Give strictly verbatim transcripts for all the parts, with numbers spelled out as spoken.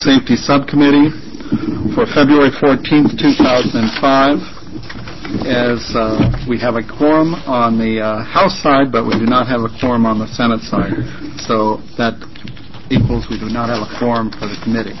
Safety Subcommittee for February fourteenth, two thousand five. As uh, we have a quorum on the uh, House side, but we do not have a quorum on the Senate side. So that equals we do not have a quorum for the committee.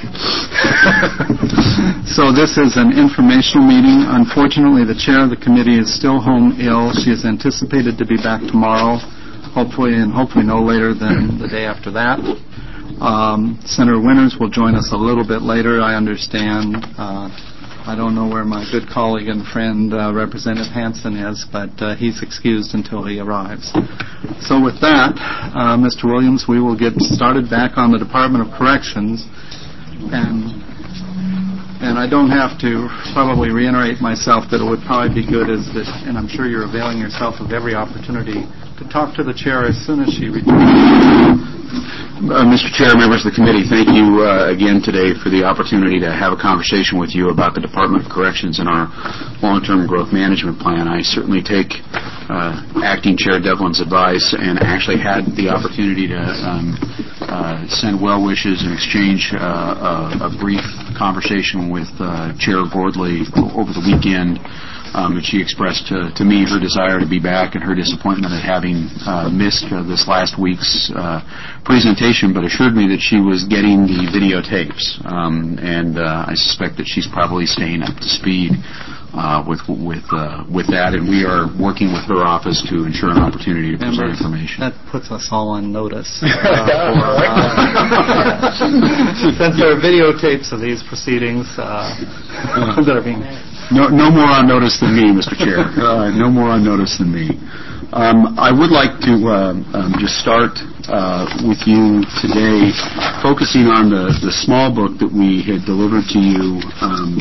So this is an informational meeting. Unfortunately, the chair of the committee is still home ill. She is anticipated to be back tomorrow, hopefully, and hopefully no later than the day after that. Um, Senator Winters will join us a little bit later, I understand. Uh, I don't know where my good colleague and friend, uh, Representative Hansen is, but uh, he's excused until he arrives. So with that, uh, Mister Williams, we will get started back on the Department of Corrections. And and I don't have to probably reiterate myself that it would probably be good, as that, and I'm sure you're availing yourself of every opportunity to talk to the chair as soon as she returns. Uh, Mister Chair, members of the committee, thank you uh, again today for the opportunity to have a conversation with you about the Department of Corrections and our long-term growth management plan. I certainly take uh, Acting Chair Devlin's advice and actually had the opportunity to um, uh, send well wishes and exchange uh, a, a brief conversation with uh, Chair Gordley over the weekend. Um, and she expressed to, to me her desire to be back and her disappointment at having uh, missed uh, this last week's uh, presentation, but assured me that she was getting the videotapes. Um, and uh, I suspect that she's probably staying up to speed uh, with with uh, with that, and we are working with her office to ensure an opportunity to present information. That puts us all on notice. Uh, for, uh, since there are videotapes of these proceedings uh, that are being... No, no more on notice than me, Mister Chair. Uh, no more on notice than me. Um, I would like to uh, um, just start uh, with you today, focusing on the, the small book that we had delivered to you um,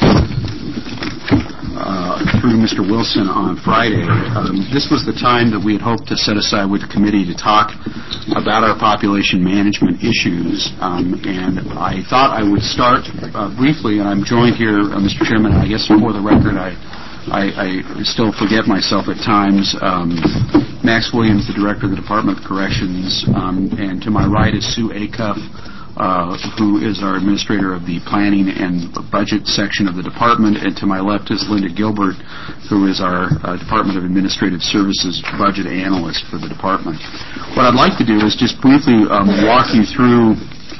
uh, through Mister Wilson on Friday. Um, this was the time that we had hoped to set aside with the committee to talk about our population management issues, um, and I thought I would start uh, briefly, and I'm joined here, uh, Mister Chairman, I guess for the record, I, I, I still forget myself at times, um, Max Williams, the Director of the Department of Corrections, um, and to my right is Sue Acuff, Uh, who is our administrator of the planning and budget section of the department, and to my left is Linda Gilbert, who is our uh, Department of Administrative Services budget analyst for the department. What I'd like to do is just briefly um, walk you through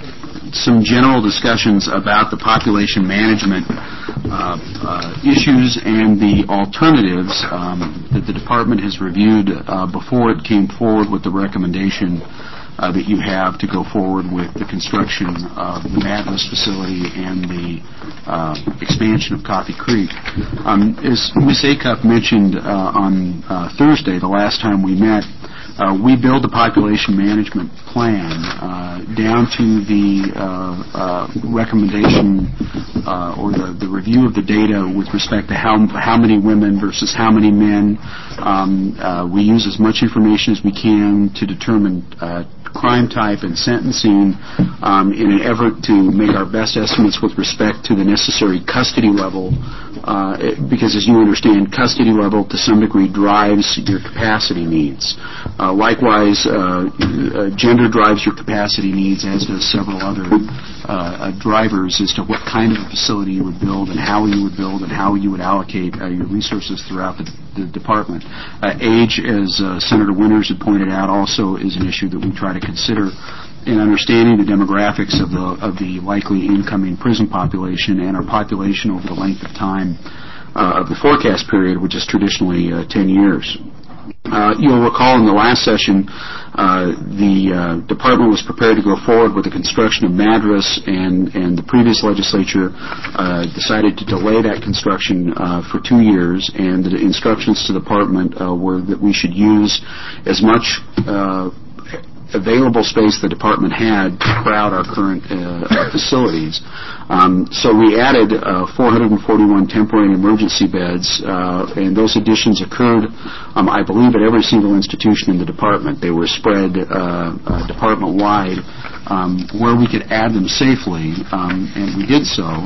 some general discussions about the population management uh, uh, issues and the alternatives um, that the department has reviewed uh, before it came forward with the recommendation Uh, that you have to go forward with the construction of the Madras facility and the uh, expansion of Coffee Creek. Um, as Miz Acuff mentioned uh, on uh, Thursday, the last time we met, uh, we build the population management plan uh, down to the uh, uh, recommendation uh, or the, the review of the data with respect to how how many women versus how many men. Um, uh, we use as much information as we can to determine uh, crime type and sentencing um, in an effort to make our best estimates with respect to the necessary custody level, uh, it, because as you understand, custody level to some degree drives your capacity needs. Uh, likewise, uh, uh, gender drives your capacity needs, as does several other uh, uh, drivers as to what kind of a facility you would build and how you would build and how you would allocate uh, your resources throughout the, the department. Uh, age, as uh, Senator Winters had pointed out, also is an issue that we try to consider in understanding the demographics of the of the likely incoming prison population and our population over the length of time uh, of the forecast period, which is traditionally uh, ten years. Uh, you'll recall in the last session, uh, the uh, department was prepared to go forward with the construction of Madras, and, and the previous legislature uh, decided to delay that construction uh, for two years, and the instructions to the department uh, were that we should use as much uh, available space the department had to crowd our current uh, facilities. Um, so we added uh, four hundred forty-one temporary and emergency beds, uh, and those additions occurred, um, I believe, at every single institution in the department. They were spread uh, uh, department-wide um, where we could add them safely, um, and we did so.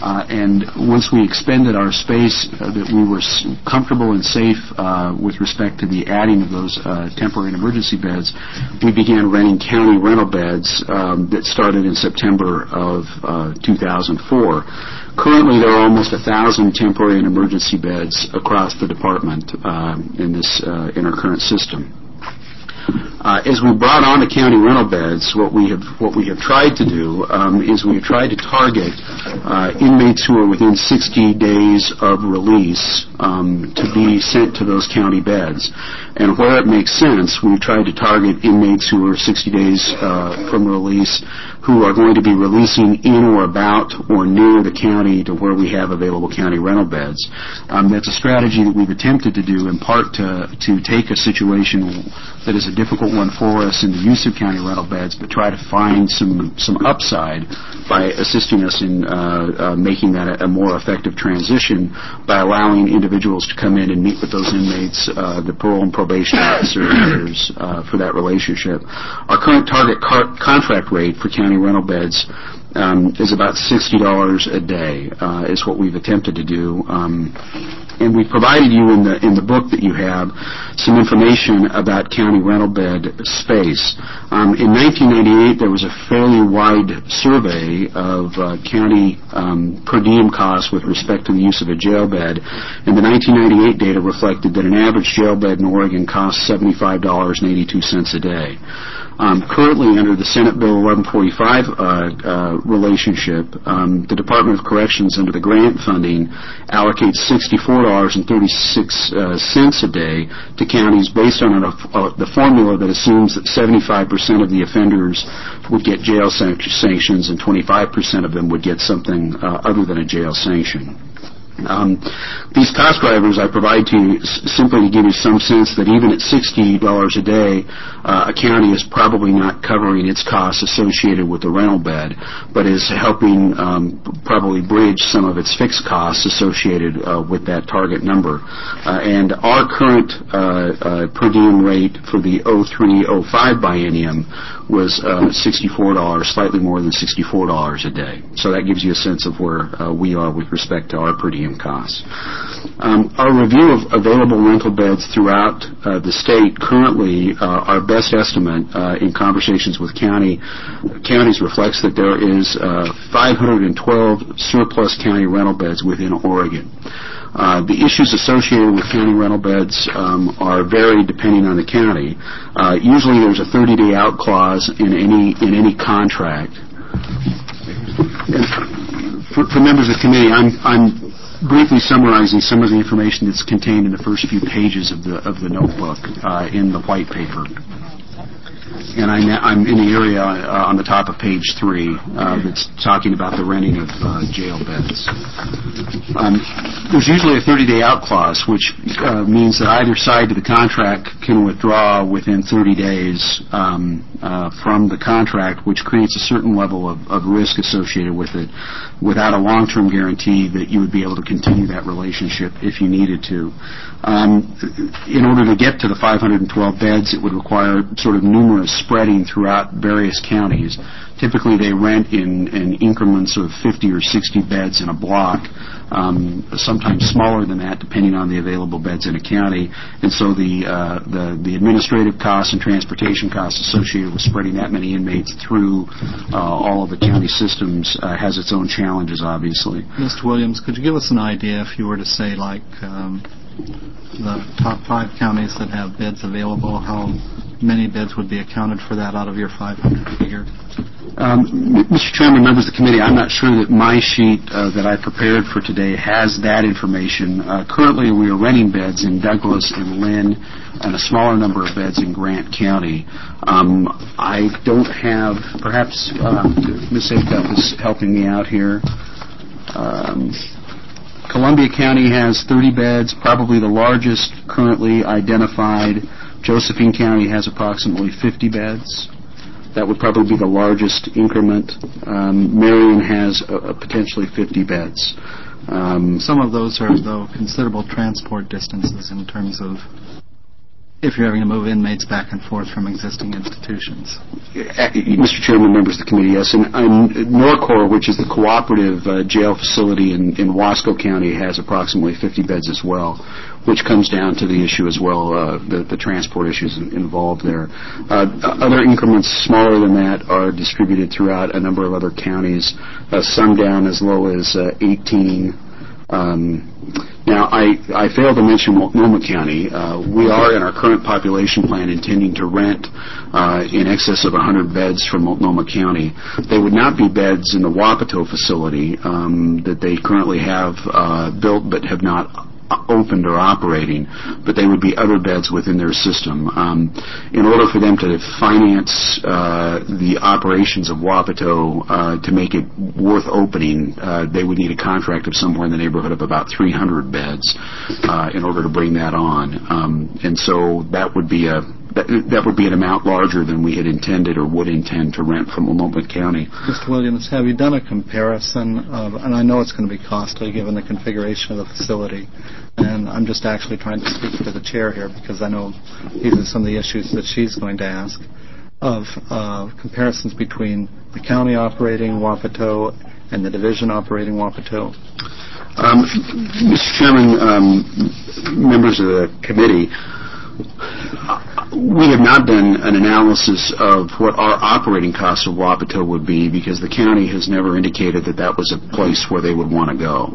Uh, and once we expended our space uh, that we were s- comfortable and safe uh, with respect to the adding of those uh, temporary and emergency beds, we began renting county rental beds um, that started in September of uh, two thousand four. Currently, there are almost a thousand temporary and emergency beds across the department uh, in this uh, in our current system. Uh, as we brought on the county rental beds, what we have what we have tried to do um, is we have tried to target uh, inmates who are within sixty days of release um, to be sent to those county beds. And where it makes sense, we've tried to target inmates who are sixty days uh, from release who are going to be releasing in or about or near the county to where we have available county rental beds. Um, that's a strategy that we've attempted to do in part to, to take a situation that is a difficult one for us in the use of county rental beds, but try to find some, some upside by assisting us in uh, uh, making that a, a more effective transition by allowing individuals to come in and meet with those inmates, uh, the parole and probation officers uh, for that relationship. Our current target car- contract rate for county rental beds um, is about sixty dollars a day, uh, is what we've attempted to do. Um, and we provided you in the in the book that you have some information about county rental bed space. Um, in nineteen ninety-eight, there was a fairly wide survey of uh, county um, per diem costs with respect to the use of a jail bed, and the nineteen ninety-eight data reflected that an average jail bed in Oregon costs seventy-five dollars and eighty-two cents a day. Um, currently, under the Senate Bill eleven forty-five uh, uh, relationship, um, the Department of Corrections, under the grant funding, allocates sixty-four dollars and thirty-six cents a day to counties based on a, uh, the formula that assumes that seventy-five percent of the offenders would get jail san- sanctions and twenty-five percent of them would get something uh, other than a jail sanction. Um, these cost drivers I provide to you s- simply to give you some sense that even at sixty dollars a day, uh, a county is probably not covering its costs associated with the rental bed, but is helping um, probably bridge some of its fixed costs associated uh, with that target number. Uh, and our current uh, uh, per diem rate for the oh three oh five biennium was uh, sixty-four dollars, slightly more than sixty-four dollars a day. So that gives you a sense of where uh, we are with respect to our per diem costs. Um, our review of available rental beds throughout uh, the state currently, uh, our best estimate uh, in conversations with county counties reflects that there is uh, five hundred twelve surplus county rental beds within Oregon. Uh, the issues associated with county rental beds um, are varied depending on the county. Uh, usually there's a thirty-day out clause in any in any contract. And for, for members of the committee, I'm, I'm briefly summarizing some of the information that's contained in the first few pages of the of the notebook uh, in the white paper. And I'm, I'm in the area uh, on the top of page three uh, that's talking about the renting of uh, jail beds. Um, there's usually a thirty-day out clause, which uh, means that either side of the contract can withdraw within thirty days um, uh, from the contract, which creates a certain level of, of risk associated with it, without a long-term guarantee that you would be able to continue that relationship if you needed to. Um, in order to get to the five hundred twelve beds, it would require sort of numerous spreading throughout various counties. Typically, they rent in, in increments of fifty or sixty beds in a block, um, sometimes smaller than that, depending on the available beds in a county. And so the, uh, the, the administrative costs and transportation costs associated with spreading that many inmates through uh, all of the county systems uh, has its own challenges, obviously. Mister Williams, could you give us an idea if you were to say, like, um, the top five counties that have beds available, how many beds would be accounted for that out of your five hundred figure? Um, Mister Chairman, members of the committee, I'm not sure that my sheet uh, that I prepared for today has that information. Uh, currently, we are renting beds in Douglas and Lynn and a smaller number of beds in Grant County. Um, I don't have, perhaps uh, Miz Acuff is helping me out here. Um, Columbia County has thirty beds, probably the largest currently identified. Josephine County has approximately fifty beds. That would probably be the largest increment. Um, Marion has uh, potentially fifty beds. Um, Some of those are, though, considerable transport distances in terms of if you're having to move inmates back and forth from existing institutions. Mister Chairman, members of the committee, yes. And, and Norcor, which is the cooperative uh, jail facility in, in Wasco County, has approximately fifty beds as well, which comes down to the issue as well, uh, the, the transport issues involved there. Uh, other increments smaller than that are distributed throughout a number of other counties, uh, some down as low as uh, eighteen. Um, now, I, I failed to mention Multnomah County. Uh, we are, in our current population plan, intending to rent uh, in excess of one hundred beds from Multnomah County. They would not be beds in the Wapato facility um, that they currently have uh, built but have not opened or operating, but they would be other beds within their system. Um, in order for them to finance uh, the operations of Wapato uh, to make it worth opening, uh, they would need a contract of somewhere in the neighborhood of about three hundred beds uh, in order to bring that on. Um, and so that would be a That, that would be an amount larger than we had intended or would intend to rent from Multnomah County. Mister Williams, have you done a comparison of, and I know it's going to be costly given the configuration of the facility, and I'm just actually trying to speak to the chair here because I know these are some of the issues that she's going to ask, of uh, comparisons between the county operating Wapato and the division operating Wapato. Um, Mister Chairman, um, members of the committee, we have not done an analysis of what our operating costs of Wapato would be because the county has never indicated that that was a place where they would want to go.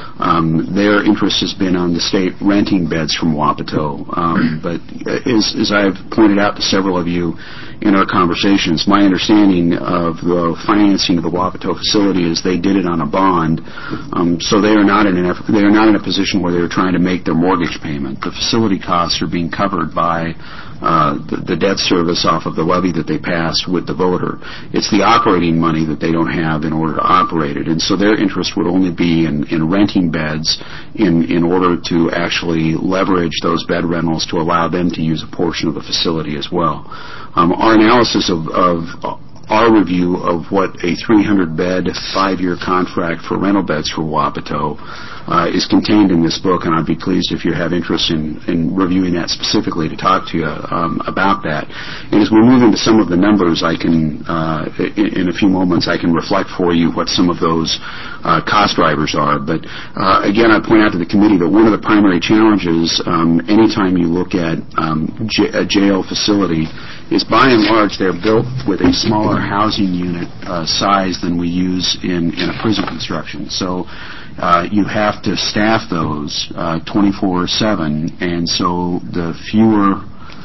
Um, their interest has been on the state renting beds from Wapato. Um, but as, as I've pointed out to several of you in our conversations, my understanding of the financing of the Wapato facility is they did it on a bond. Um, so they are not in an effort, they are not in a position where they are trying to make their mortgage payment. The facility costs are being covered by Uh, the, the debt service off of the levy that they passed with the voter. It's the operating money that they don't have in order to operate it. And so their interest would only be in, in renting beds in, in order to actually leverage those bed rentals to allow them to use a portion of the facility as well. Um, our analysis of, of our review of what a three hundred bed, five-year contract for rental beds for Wapato uh, is contained in this book, and I'd be pleased if you have interest in, in reviewing that specifically to talk to you um, about that. And as we move into some of the numbers, I can, uh, in, in a few moments, I can reflect for you what some of those uh, cost drivers are. But uh, again, I point out to the committee that one of the primary challenges um, anytime you look at um, j- a jail facility is by and large they're built with a smaller housing unit uh, size than we use in, in a prison construction. So uh, you have to staff those uh, twenty-four seven, and so the fewer,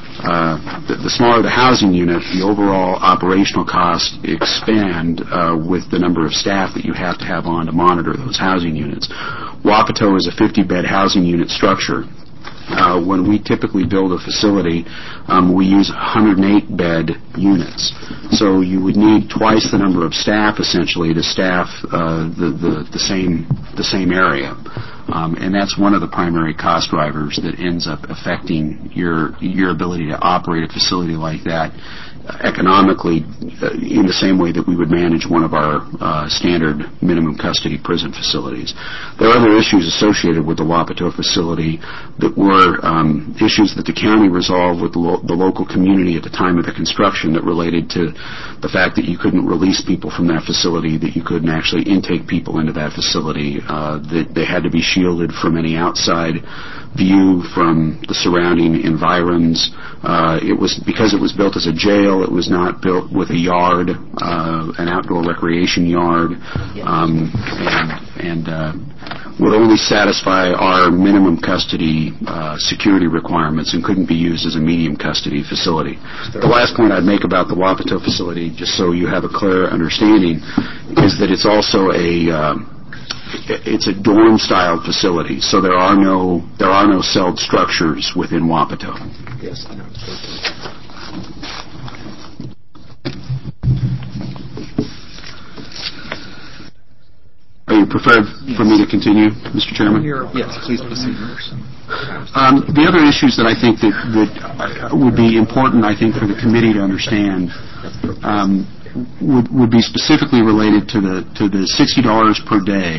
uh, the, the smaller the housing unit, the overall operational costs expand uh, with the number of staff that you have to have on to monitor those housing units. Wapato is a fifty bed housing unit structure. Uh, when we typically build a facility, um, we use one hundred eight bed units. So you would need twice the number of staff, essentially, to staff uh, the, the, the same the same area. Um, and that's one of the primary cost drivers that ends up affecting your your ability to operate a facility like that economically uh, in the same way that we would manage one of our uh, standard minimum custody prison facilities. There are other issues associated with the Wapato facility that were um, issues that the county resolved with the, lo- the local community at the time of the construction that related to the fact that you couldn't release people from that facility, that you couldn't actually intake people into that facility, uh, that they had to be shielded from any outside view from the surrounding environs. Uh, it was because it was built as a jail. It was not built with a yard, uh, an outdoor recreation yard, um, and, and uh, would only satisfy our minimum custody uh, security requirements and couldn't be used as a medium custody facility. The last point I'd make about the Wapato facility, just so you have a clear understanding, is that it's also a uh, it's a dorm-style facility, so there are no there are no celled structures within Wapato. Yes, I know. Are you prepared for me to continue, Mister Chairman? Yes, please proceed. Um, the other issues that I think that, that would be important, I think, for the committee to understand um, would, would be specifically related to the to the sixty dollars per day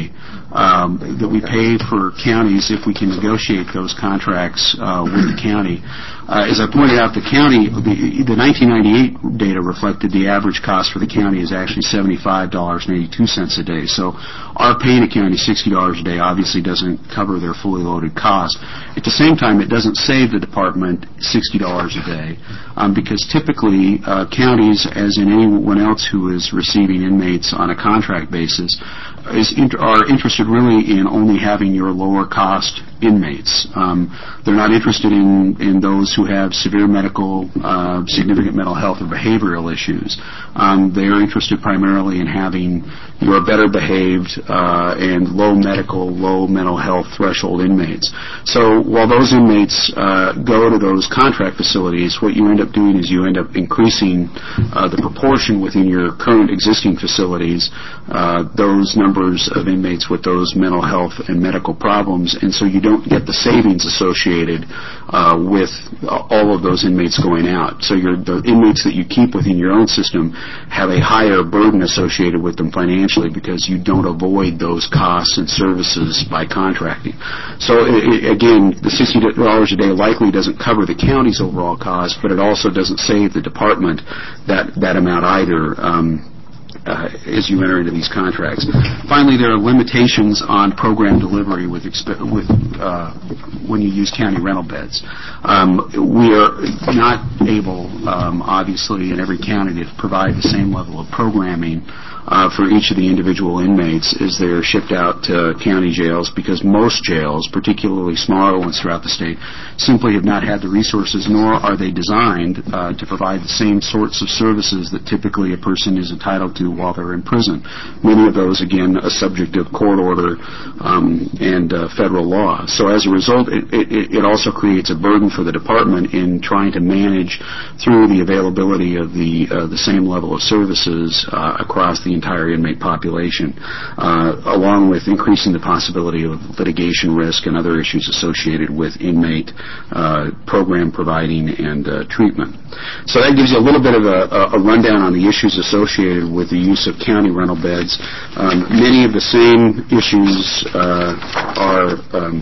um, that we pay for counties if we can negotiate those contracts uh, with the county. Uh, as I pointed out, the county, the, the nineteen ninety-eight data reflected the average cost for the county is actually seventy-five dollars and eighty-two cents a day. So our paying a county sixty dollars a day obviously doesn't cover their fully loaded cost. At the same time, it doesn't save the department sixty dollars a day um, because typically uh, counties, as in anyone else who is receiving inmates on a contract basis, is inter- are interested really in only having your lower cost inmates. Um, they're not interested in, in those who have severe medical, uh, significant mental health or behavioral issues. Um, they are interested primarily in having your better behaved uh, and low medical, low mental health threshold inmates. So while those inmates uh, go to those contract facilities, what you end up doing is you end up increasing uh, the proportion within your current existing facilities, uh, those numbers of inmates with those mental health and medical problems, and so you don't get the savings associated uh, with all of those inmates going out. So your, the inmates that you keep within your own system have a higher burden associated with them financially because you don't avoid those costs and services by contracting. So it, again, the sixty dollars a day likely doesn't cover the county's overall cost, but it also doesn't save the department that, that amount either. Um, Uh, as you enter into these contracts. Finally, there are limitations on program delivery with, exp- with uh, when you use county rental beds. Um, we are not able, um, obviously, in every county to provide the same level of programming uh, for each of the individual inmates as they're shipped out to county jails, because most jails, particularly smaller ones throughout the state, simply have not had the resources, nor are they designed uh, to provide the same sorts of services that typically a person is entitled to while they're in prison. Many of those, again, are subject of court order um, and uh, federal law. So as a result, it, it, it also creates a burden for the department in trying to manage through the availability of the uh, the same level of services uh, across the entire inmate population, uh, along with increasing the possibility of litigation risk and other issues associated with inmate uh, program providing and uh, treatment. So that gives you a little bit of a, a rundown on the issues associated with the use of county rental beds. Um, many of the same issues uh, are, um,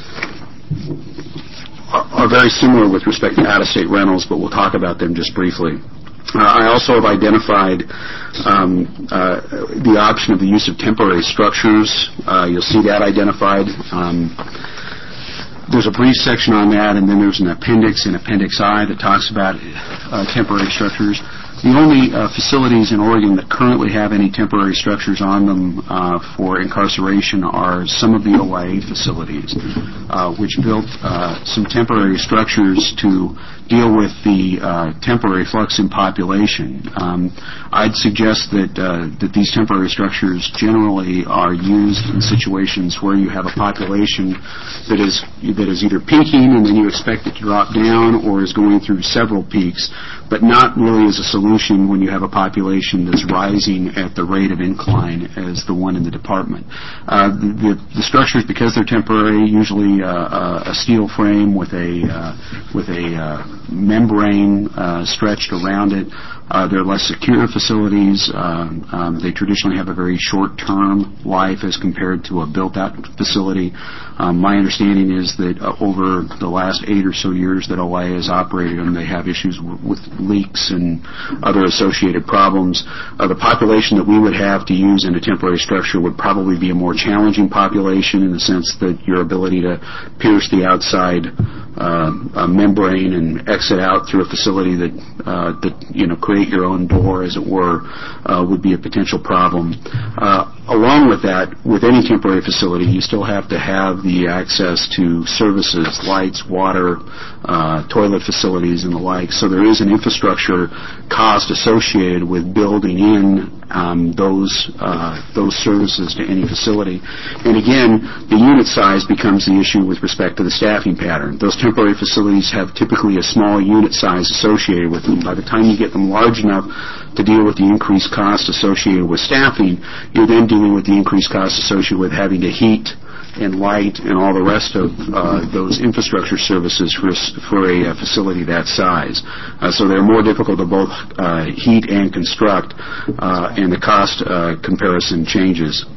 are are very similar with respect to out-of-state rentals, but we'll talk about them just briefly. Uh, I also have identified um, uh, the option of the use of temporary structures. Uh, you'll see that identified. Um, There's a brief section on that, and then there's an appendix in Appendix I that talks about uh, temporary structures. The only uh, facilities in Oregon that currently have any temporary structures on them uh, for incarceration are some of the O I A facilities, uh, which built uh, some temporary structures to deal with the uh, temporary flux in population. Um, I'd suggest that uh, that these temporary structures generally are used in situations where you have a population that is that is either peaking and then you expect it to drop down, or is going through several peaks, but not really as a solution when you have a population that's rising at the rate of incline as the one in the department. Uh, the, the structures, because they're temporary, usually uh, a steel frame with a uh, with a uh, membrane uh, stretched around it. Uh, they're less secure facilities. Um, um, they traditionally have a very short-term life as compared to a built-out facility. Um, my understanding is that uh, over the last eight or so years that O I A has operated them, they have issues w- with leaks and other associated problems. Uh, the population that we would have to use in a temporary structure would probably be a more challenging population in the sense that your ability to pierce the outside uh, uh, membrane and exit out through a facility that uh, that you know create your own door, as it were, uh, would be a potential problem. Uh, along with that, with any temporary facility, you still have to have the access to services, lights, water, uh, toilet facilities, and the like. So there is an infrastructure cost associated with building in um, those uh, those services to any facility. And again, the unit size becomes the issue with respect to the staffing pattern. Those temporary facilities have typically a small unit size associated with them. By the time you get them large enough to deal with the increased cost associated with staffing, you're then dealing with the increased cost associated with having to heat and light and all the rest of uh, those infrastructure services for, for a, a facility that size. Uh, so they're more difficult to both uh, heat and construct, uh, and the cost uh, comparison changes.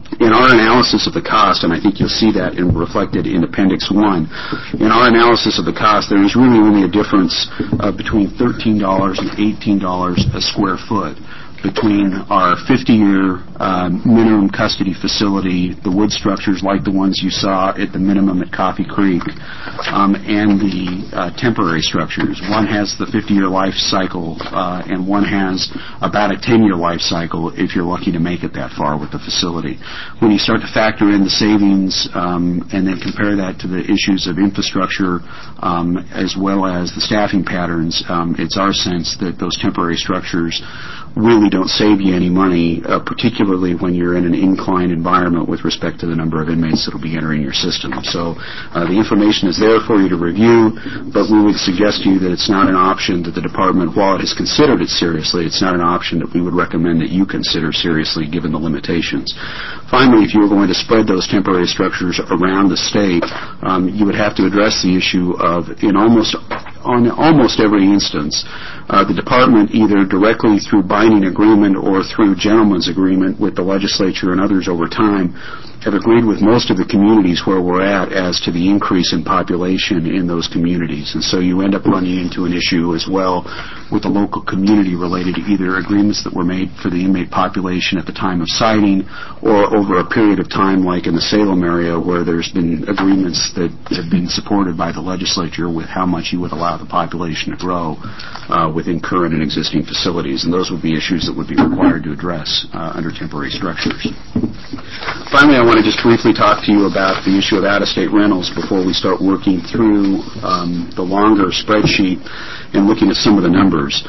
in our analysis of the cost, and I think you'll see that in, reflected in Appendix one, in our analysis of the cost, there is really only a difference uh, between thirteen dollars and eighteen dollars a square foot between our fifty-year uh, minimum custody facility, the wood structures like the ones you saw at the minimum at Coffee Creek, um, and the uh, temporary structures. One has the fifty-year life cycle, uh, and one has about a ten-year life cycle if you're lucky to make it that far with the facility. When you start to factor in the savings um, and then compare that to the issues of infrastructure um, as well as the staffing patterns, um, it's our sense that those temporary structures really don't save you any money, uh, particularly when you're in an inclined environment with respect to the number of inmates that will be entering your system. So uh, the information is there for you to review, but we would suggest to you that it's not an option that the department, while it has considered it seriously, it's not an option that we would recommend that you consider seriously given the limitations. Finally, if you were going to spread those temporary structures around the state, um, you would have to address the issue of, in almost on almost every instance, uh, the department either directly through binding agreement or through gentleman's agreement with the legislature and others over time have agreed with most of the communities where we're at as to the increase in population in those communities. And so you end up running into an issue as well with the local community related to either agreements that were made for the inmate population at the time of siting or over a period of time like in the Salem area where there's been agreements that have been supported by the legislature with how much you would allow the population to grow uh, within current and existing facilities. And those would be issues that would be required to address uh, under temporary structures. Finally, I want to just briefly talk to you about the issue of out-of-state rentals before we start working through um, the longer spreadsheet and looking at some of the numbers.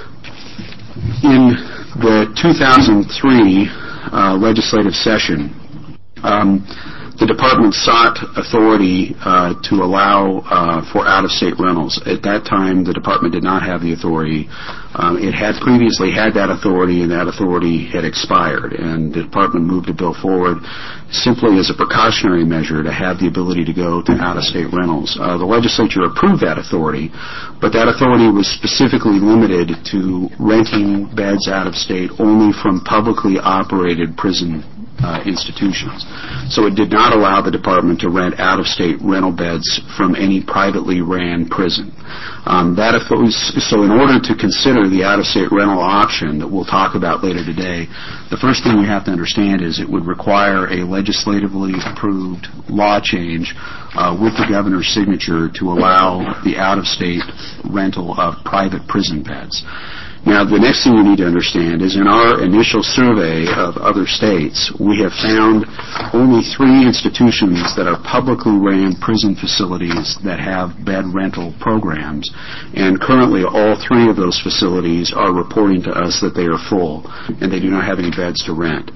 In the two thousand three uh, legislative session, um, the department sought authority uh, to allow uh, for out-of-state rentals. At that time, the department did not have the authority. Um, it had previously had that authority, and that authority had expired. And the department moved a bill forward simply as a precautionary measure to have the ability to go to out-of-state rentals. Uh, the legislature approved that authority, but that authority was specifically limited to renting beds out-of-state only from publicly operated prison Uh, institutions. So it did not allow the department to rent out-of-state rental beds from any privately ran prison. Um, that so in order to consider the out-of-state rental option that we'll talk about later today, the first thing we have to understand is it would require a legislatively approved law change uh, with the governor's signature to allow the out-of-state rental of private prison beds. Now, the next thing you need to understand is in our initial survey of other states, we have found only three institutions that are publicly ran prison facilities that have bed rental programs. And currently, all three of those facilities are reporting to us that they are full and they do not have any beds to rent.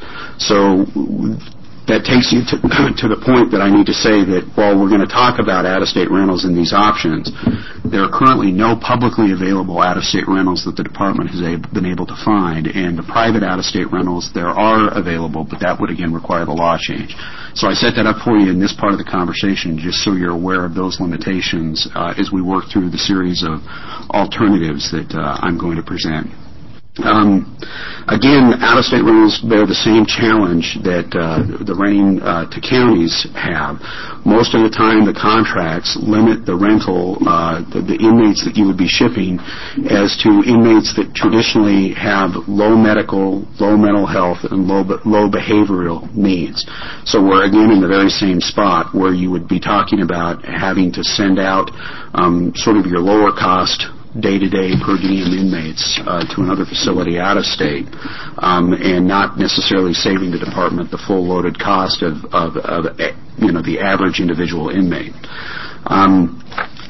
So that takes you to, to the point that I need to say that while we're going to talk about out-of-state rentals and these options, there are currently no publicly available out-of-state rentals that the department has ab- been able to find. And the private out-of-state rentals, there are available, but that would again require the law change. So I set that up for you in this part of the conversation just so you're aware of those limitations uh, as we work through the series of alternatives that uh, I'm going to present. Um, again, out-of-state rentals bear the same challenge that uh, the renting uh, to counties have. Most of the time, the contracts limit the rental, uh, the, the inmates that you would be shipping as to inmates that traditionally have low medical, low mental health, and low, low behavioral needs. So we're, again, in the very same spot where you would be talking about having to send out um, sort of your lower cost day-to-day per diem inmates uh, to another facility out of state um, and not necessarily saving the department the full loaded cost of, of, of you know, the average individual inmate. Um,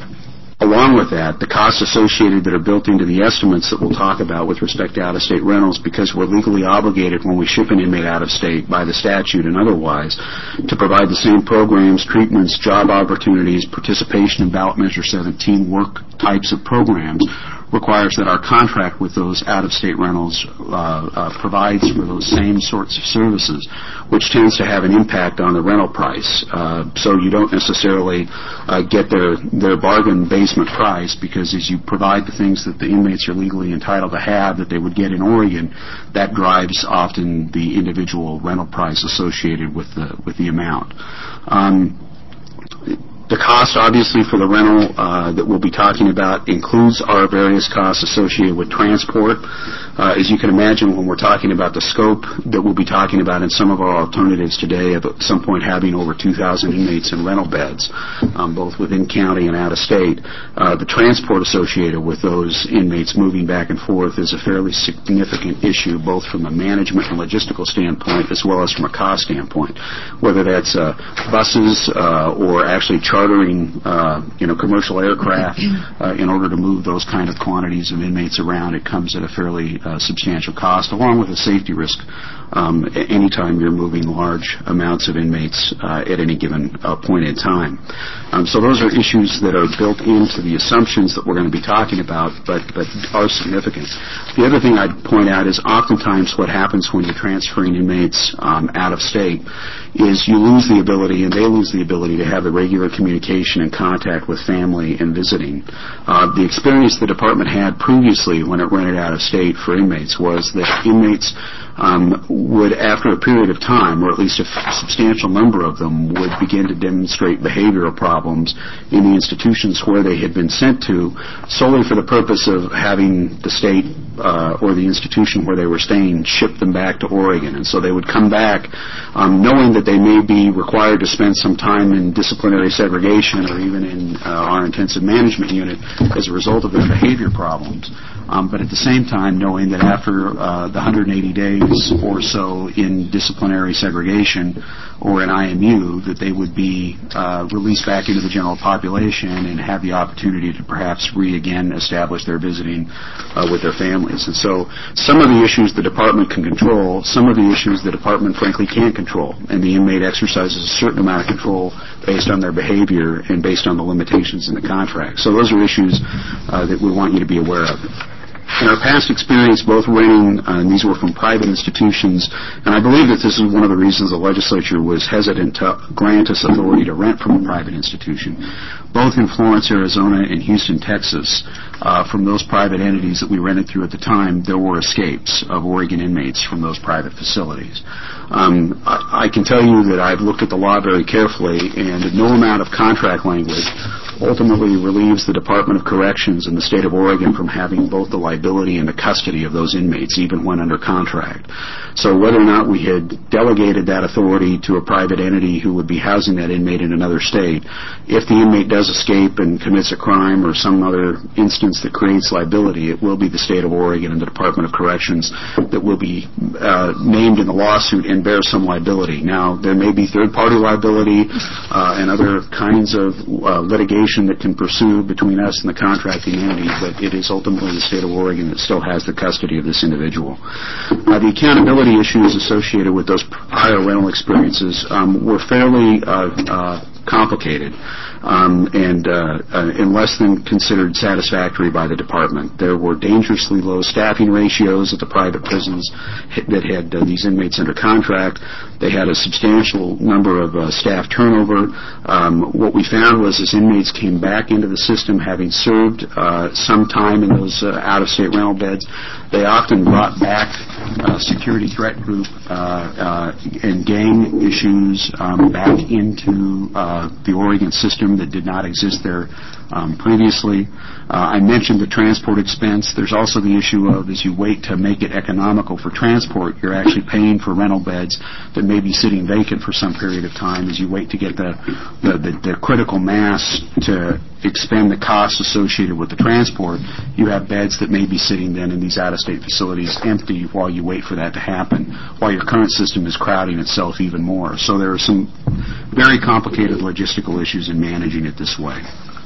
Along with that, the costs associated that are built into the estimates that we'll talk about with respect to out-of-state rentals, because we're legally obligated when we ship an inmate out of state by the statute and otherwise to provide the same programs, treatments, job opportunities, participation in ballot measure seventeen, work types of programs, requires that our contract with those out-of-state rentals uh, uh, provides for those same sorts of services, which tends to have an impact on the rental price. Uh, so you don't necessarily uh, get their, their bargain basement price, because as you provide the things that the inmates are legally entitled to have that they would get in Oregon, that drives often the individual rental price associated with the with the amount. Um, The cost, obviously, for the rental uh, that we'll be talking about includes our various costs associated with transport. Uh, as you can imagine, when we're talking about the scope that we'll be talking about in some of our alternatives today, of at some point having over two thousand inmates in rental beds, um, both within county and out of state, uh, the transport associated with those inmates moving back and forth is a fairly significant issue, both from a management and logistical standpoint as well as from a cost standpoint, whether that's uh, buses uh, or actually chartering, uh, you know, commercial aircraft uh, in order to move those kind of quantities of inmates around. It comes at a fairly uh, substantial cost, along with a safety risk um, anytime you're moving large amounts of inmates uh, at any given uh, point in time. Um, so those are issues that are built into the assumptions that we're going to be talking about, but, but are significant. The other thing I'd point out is oftentimes what happens when you're transferring inmates um, out of state is you lose the ability, and they lose the ability, to have the regular communication and contact with family and visiting. Uh, the experience the department had previously when it rented out of state for inmates was that inmates um, would, after a period of time, or at least a f- substantial number of them, would begin to demonstrate behavioral problems in the institutions where they had been sent to, solely for the purpose of having the state uh, or the institution where they were staying ship them back to Oregon. And so they would come back um, knowing that they may be required to spend some time in disciplinary segregation or even in uh, our intensive management unit as a result of their behavior problems. Um, but at the same time, knowing that after uh, the one hundred eighty days or so in disciplinary segregation or in I M U, that they would be uh, released back into the general population and have the opportunity to perhaps re-again establish their visiting uh, with their families. And so some of the issues the department can control, some of the issues the department frankly can't control, and the inmate exercises a certain amount of control based on their behavior and based on the limitations in the contract. So those are issues uh, that we want you to be aware of. In our past experience, both renting, uh, and these were from private institutions, and I believe that this is one of the reasons the legislature was hesitant to grant us authority to rent from a private institution. Both in Florence, Arizona, and Houston, Texas, uh, from those private entities that we rented through at the time, there were escapes of Oregon inmates from those private facilities. Um, I, I can tell you that I've looked at the law very carefully, and no amount of contract language ultimately relieves the Department of Corrections in the state of Oregon from having both the liability and the custody of those inmates, even when under contract. So whether or not we had delegated that authority to a private entity who would be housing that inmate in another state, if the inmate does escape and commits a crime or some other instance that creates liability, it will be the state of Oregon and the Department of Corrections that will be uh, named in the lawsuit and bear some liability. Now, there may be third-party liability uh, and other kinds of uh, litigation that can pursue between us and the contracting entity, but it is ultimately the state of Oregon that still has the custody of this individual. Uh, the accountability issues associated with those prior rental experiences um, were fairly uh, uh, complicated um, and, uh, uh, and less than considered satisfactory by the department. There were dangerously low staffing ratios at the private prisons that had uh, these inmates under contract. They had a substantial number of uh, staff turnover. Um, what we found was as inmates came back into the system having served uh, some time in those uh, out-of-state rental beds, they often brought back uh, security threat group uh, uh, and gang issues um, back into uh, the Oregon system that did not exist there um, previously. Uh, I mentioned the transport expense. There's also the issue of as you wait to make it economical for transport, you're actually paying for rental beds that may be sitting vacant for some period of time as you wait to get the, the, the, the critical mass to expend the costs associated with the transport. You have beds that may be sitting then in these out-of-state facilities empty while you wait for that to happen, while your current system is crowding itself even more. So there are some very complicated logistical issues in managing it this way.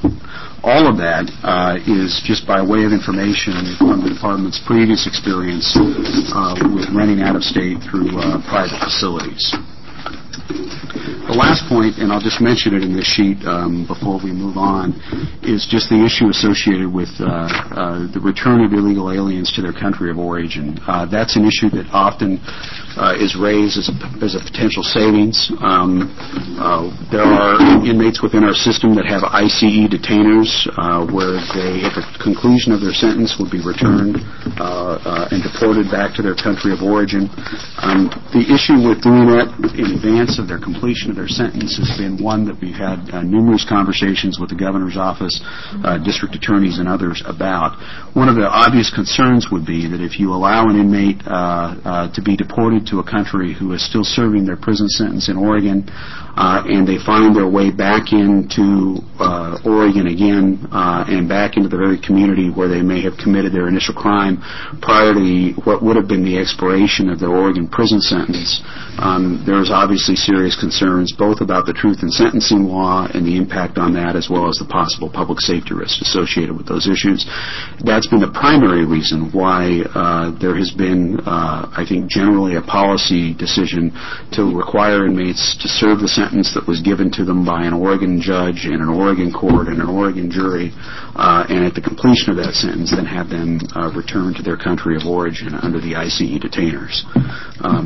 All of that uh, is just by way of information on the department's previous experience uh, with renting out of state through uh, private facilities. the last point, and I'll just mention it in this sheet um, before we move on, is just the issue associated with uh, uh, the return of illegal aliens to their country of origin. Uh, that's an issue that often uh, is raised as a, as a potential savings. Um, uh, there are inmates within our system that have I C E detainers uh, where they, at the conclusion of their sentence, would be returned uh, uh, and deported back to their country of origin. Um, the issue with doing that in advance of their completion of their sentence has been one that we've had uh, numerous conversations with the governor's office, uh, district attorneys, and others about. One of the obvious concerns would be that if you allow an inmate uh, uh, to be deported to a country who is still serving their prison sentence in Oregon, uh, and they find their way back into uh, Oregon again uh, and back into the very community where they may have committed their initial crime prior to the, what would have been the expiration of their Oregon prison sentence, um, there's obviously serious concerns both about the truth in sentencing law and the impact on that, as well as the possible public safety risks associated with those issues. That's been the primary reason why uh, there has been, uh, I think, generally a policy decision to require inmates to serve the sentence that was given to them by an Oregon judge in an Oregon court and an Oregon jury, uh, and at the completion of that sentence, then have them uh, return to their country of origin under the I C E detainers. Um,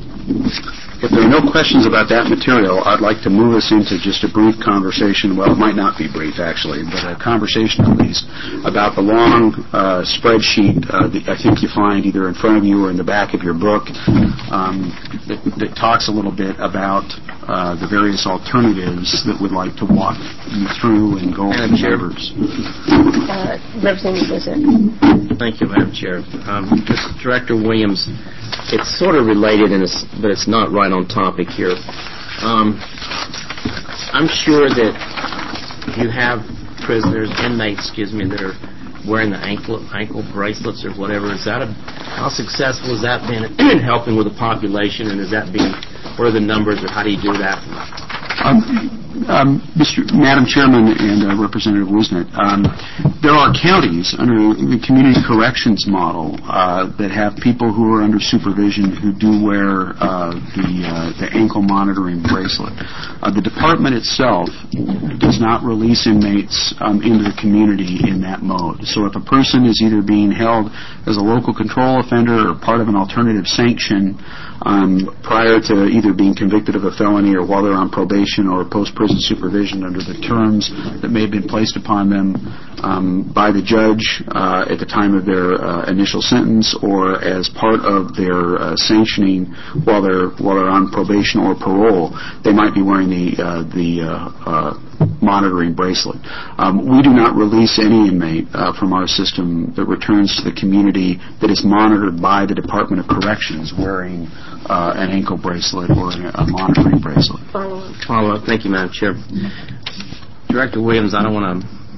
If there are no questions about that material, I'd like to move us into just a brief conversation. Well, it might not be brief, actually, but a conversation at least about the long uh, spreadsheet uh, that I think you find either in front of you or in the back of your book um, that, that talks a little bit about uh, the various alternatives that we'd like to walk you through and go over the numbers. Uh, Representative Wizard. Thank you, Madam Chair. Um, Director Williams, it's sort of related, in a, but it's not right on topic here. Um, I'm sure that you have prisoners, inmates, excuse me, that are wearing the ankle ankle bracelets or whatever. Is that a, how successful has that been in helping with the population, and is that being, what are the numbers, or how do you do that? Um, um, Mister Madam Chairman and uh, Representative Wisnet, um, there are counties under the community corrections model uh, that have people who are under supervision who do wear uh, the uh, the ankle monitoring bracelet. Uh, the department itself does not release inmates um, into the community in that mode. So if a person is either being held as a local control offender or part of an alternative sanction um, prior to either being convicted of a felony or while they're on probation or post-prison supervision under the terms that may have been placed upon them um, by the judge uh, at the time of their uh, initial sentence or as part of their uh, sanctioning while they're while they're on probation or parole, they might be wearing the uh, the uh, uh, monitoring bracelet. Um, we do not release any inmate uh, from our system that returns to the community that is monitored by the Department of Corrections wearing uh, an ankle bracelet or a monitoring bracelet. Follow up. Follow up. Thank you, Madam Chair. Director Williams, I don't want to...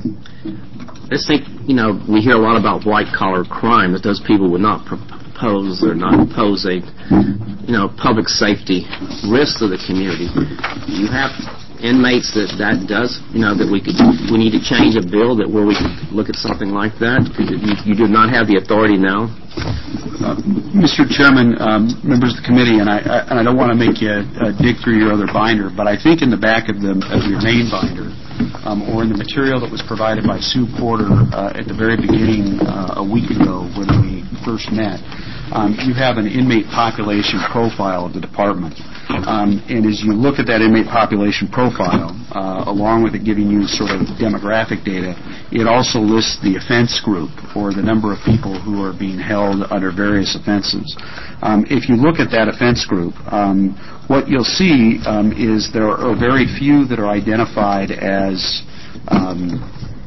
I just think, you know, we hear a lot about white-collar crime, that those people would not propose or not pose a, you know, public safety risk to the community. You have inmates that that does, you know, that we could, we need to change a bill that where we could look at something like that? You, you do not have the authority now? Uh, Mister Chairman, um, members of the committee, and I, I, and I don't want to make you uh, dig through your other binder, but I think in the back of, the, of your main binder, um, or in the material that was provided by Sue Porter uh, at the very beginning uh, a week ago when we first met, um, you have an inmate population profile of the department. Um, and as you look at that inmate population profile, uh, along with it giving you sort of demographic data, it also lists the offense group, or the number of people who are being held under various offenses. Um, if you look at that offense group, um, what you'll see um, is there are very few that are identified as um,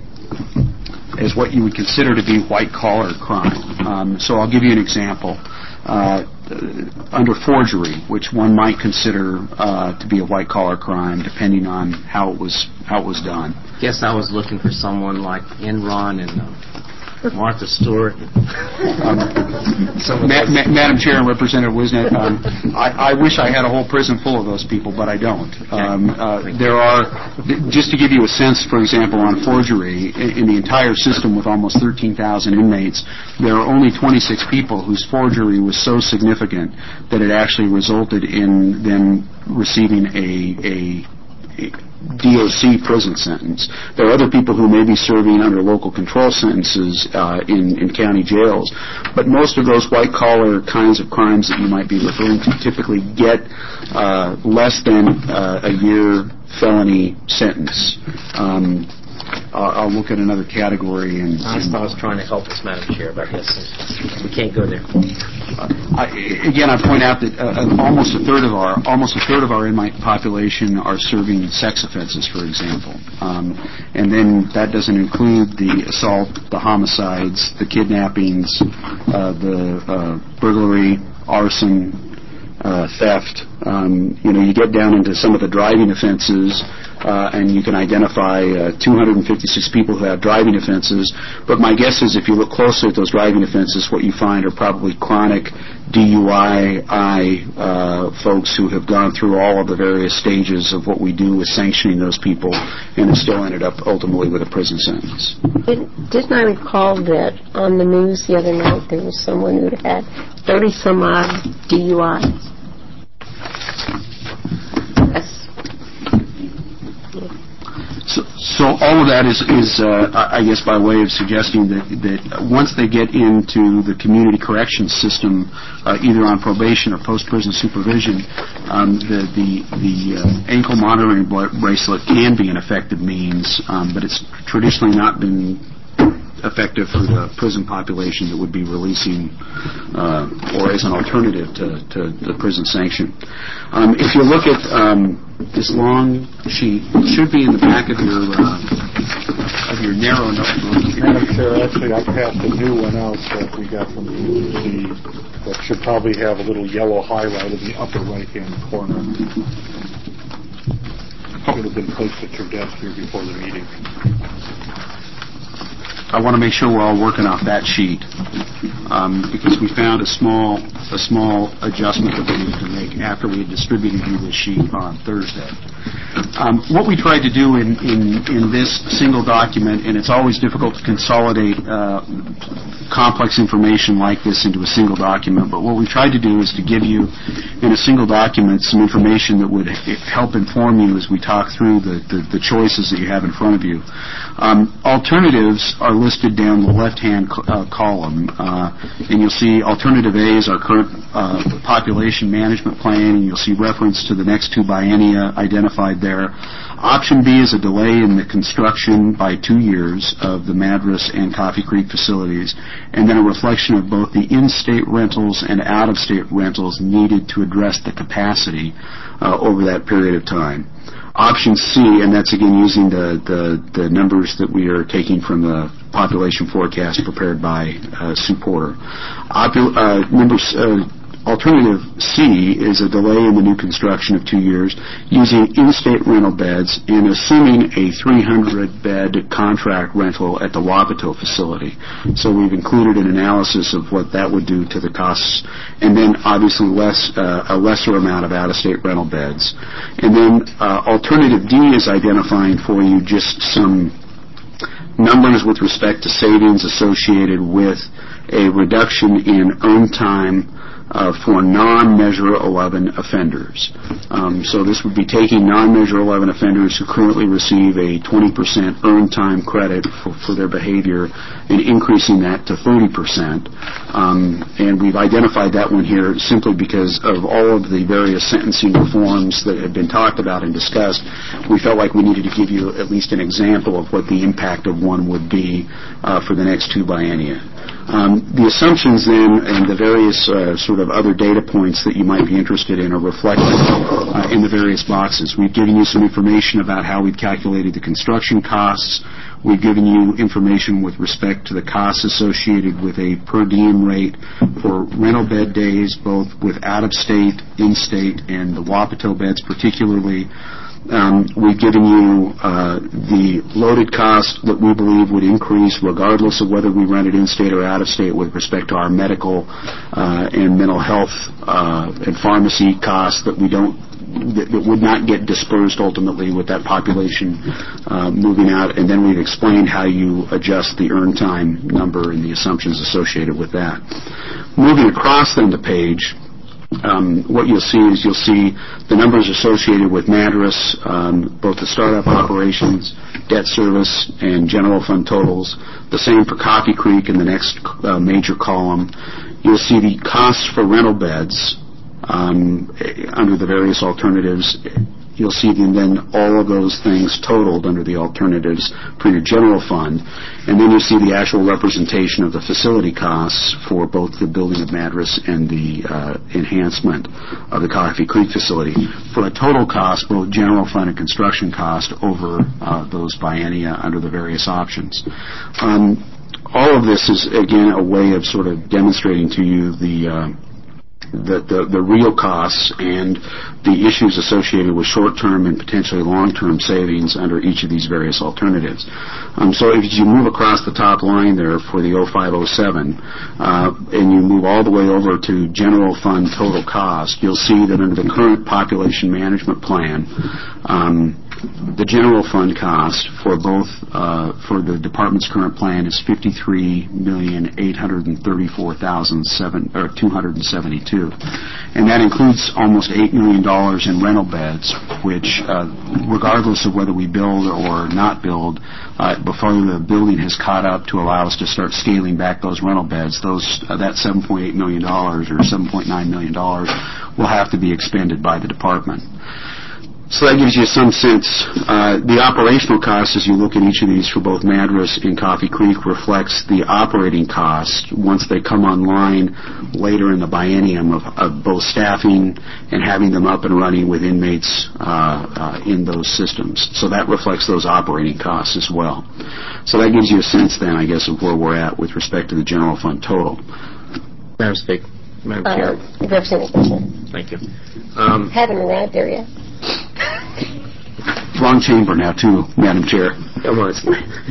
as what you would consider to be white-collar crime. Um, so I'll give you an example. Uh, under forgery, which one might consider uh, to be a white-collar crime, depending on how it was how it was done. Guess I was looking for someone like Enron and uh, Martha Stewart. Um, Ma- Ma- Madam Chair and Representative Wisnet, um, I-, I wish I had a whole prison full of those people, but I don't. Um, uh, there are, just to give you a sense, for example, on forgery, in, in the entire system with almost thirteen thousand inmates, there are only twenty-six people whose forgery was so significant that it actually resulted in them receiving a, a, a D O C prison sentence. There are other people who may be serving under local control sentences uh, in, in county jails, but most of those white-collar kinds of crimes that you might be referring to typically get uh, less than uh, a year felony sentence. Um, I'll, I'll look at another category. And, I was, I was trying to help us, Madam Chair, but I guess we can't go there. Uh, I, again, I point out that uh, almost a third of our almost a third of our inmate population are serving sex offenses, for example, um, and then that doesn't include the assault, the homicides, the kidnappings, uh, the uh, burglary, arson, uh, theft. Um, you know, you get down into some of the driving offenses. Uh, and you can identify uh, two hundred fifty-six people who have driving offenses. But my guess is if you look closer at those driving offenses, what you find are probably chronic D U I uh, folks who have gone through all of the various stages of what we do with sanctioning those people and have still ended up ultimately with a prison sentence. Did, didn't I recall that on the news the other night there was someone who had thirty-some odd D U Is? So, so all of that is, is uh, I guess, by way of suggesting that, that once they get into the community corrections system, uh, either on probation or post-prison supervision, um, the the, the uh, ankle monitoring bracelet can be an effective means, um, but it's traditionally not been effective for the prison population that would be releasing uh, or as an alternative to, to the prison sanction. Um, if you look at um, this long sheet, it should be in the back of your uh, of your narrow notebook. Madam Chair, actually I passed a new one out that we got from the agency that should probably have a little yellow highlight in the upper right-hand corner. Should have been placed at your desk here before the meeting. I want to make sure we're all working off that sheet um, because we found a small a small adjustment that we needed to make after we had distributed you this sheet on Thursday. Um, what we tried to do in, in, in this single document, and it's always difficult to consolidate uh, complex information like this into a single document, but what we tried to do is to give you in a single document some information that would help inform you as we talk through the, the, the choices that you have in front of you. Um, alternatives are listed down the left-hand uh, column, uh, and you'll see Alternative A is our current uh, population management plan, and you'll see reference to the next two biennia identified there. Option B is a delay in the construction by two years of the Madras and Coffee Creek facilities, and then a reflection of both the in-state rentals and out-of-state rentals needed to address the capacity uh, over that period of time. Option C, and that's again using the, the, the numbers that we are taking from the population forecast prepared by uh, Sue Porter. Opu- uh, number, uh, Alternative C is a delay in the new construction of two years using in-state rental beds and assuming a three hundred bed contract rental at the Wapato facility. So we've included an analysis of what that would do to the costs, and then obviously less uh, a lesser amount of out-of-state rental beds. And then uh, Alternative D is identifying for you just some numbers with respect to savings associated with a reduction in earned time Uh, for non-Measure eleven offenders. Um, so this would be taking non-Measure eleven offenders who currently receive a twenty percent earned time credit for, for their behavior and increasing that to thirty percent. Um, and we've identified that one here simply because of all of the various sentencing reforms that have been talked about and discussed. We felt like we needed to give you at least an example of what the impact of one would be uh, for the next two biennia. Um, the assumptions then and the various uh, sort of other data points that you might be interested in are reflected uh, in the various boxes. We've given you some information about how we've calculated the construction costs. We've given you information with respect to the costs associated with a per diem rate for rental bed days, both with out-of-state, in-state, and the Wapato beds particularly. Um, we've given you uh, the loaded cost that we believe would increase regardless of whether we run it in-state or out-of-state with respect to our medical uh, and mental health uh, and pharmacy costs that we don't that, that would not get dispersed ultimately with that population uh, moving out. And then we've explained how you adjust the earn time number and the assumptions associated with that. Moving across then the page, Um, what you'll see is you'll see the numbers associated with Madras, um, both the startup operations, debt service, and general fund totals. The same for Coffee Creek in the next uh, major column. You'll see the costs for rental beds um, under the various alternatives. You'll see then, then all of those things totaled under the alternatives for your general fund. And then you see the actual representation of the facility costs for both the building of Madras and the uh, enhancement of the Coffee Creek facility for a total cost, both general fund and construction cost, over uh, those biennia under the various options. Um, all of this is, again, a way of sort of demonstrating to you the uh, The, the, the real costs and the issues associated with short-term and potentially long-term savings under each of these various alternatives. Um, so if you move across the top line there for the oh five oh seven uh, and you move all the way over to general fund total cost, you'll see that under the current population management plan, um, the general fund cost for both uh, for the department's current plan is fifty-three million eight hundred thirty-four thousand two hundred seventy-two, and that includes almost eight million dollars in rental beds, which, uh, regardless of whether we build or not build, uh, before the building has caught up to allow us to start scaling back those rental beds, those uh, that seven point eight million dollars or seven point nine million dollars will have to be expended by the department. So that gives you some sense. Uh, the operational costs, as you look at each of these for both Madras and Coffee Creek, reflects the operating cost once they come online later in the biennium of, of both staffing and having them up and running with inmates uh, uh, in those systems. So that reflects those operating costs as well. So that gives you a sense then, I guess, of where we're at with respect to the general fund total. Madam Speaker. Madam Chair. Uh, Representative. Thank you. Um, Haven't arrived there yet. Wrong chamber now, too, Madam Chair. Come on.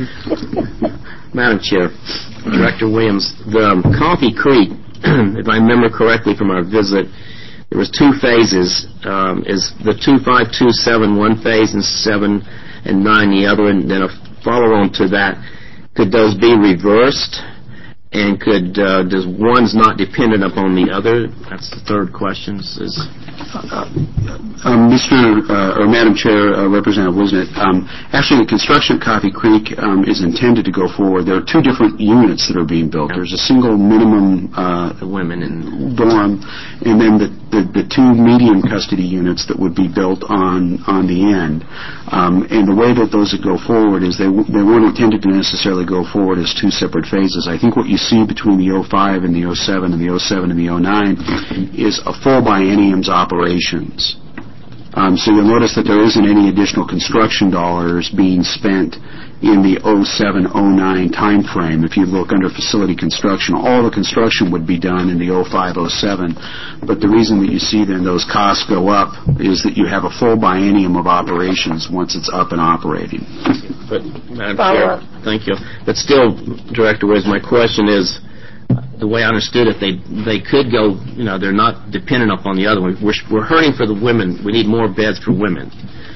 Madam Chair, Director Williams, the um, Coffee Creek, if I remember correctly from our visit, there was two phases. Um, is the two five two seven one phase and seven and nine the other, and then a follow-on to that. Could those be reversed? And could uh, does one's not dependent upon the other? That's the third question. Is uh, um, Mister Uh, or Madam Chair, uh, Representative Wisnett, um, actually the construction at Coffee Creek um, is intended to go forward. There are two different units that are being built. There's a single minimum uh, the women and dorm, and then the, the, the two medium custody units that would be built on on the end. Um, and the way that those would go forward is they they weren't intended to necessarily go forward as two separate phases. I think what you see between the oh five and the oh seven and the oh seven and the oh nine is a full biennium's operations. Um, so you'll notice that there isn't any additional construction dollars being spent in the oh seven oh nine time frame. If you look under facility construction, all the construction would be done in the oh five oh seven. But the reason that you see then those costs go up is that you have a full biennium of operations once it's up and operating. But, Madam Chair, thank you. But still, Director Wiz, my question is, the way I understood it, they they could go, you know, they're not dependent upon the other one. We're, we're hurting for the women. We need more beds for women.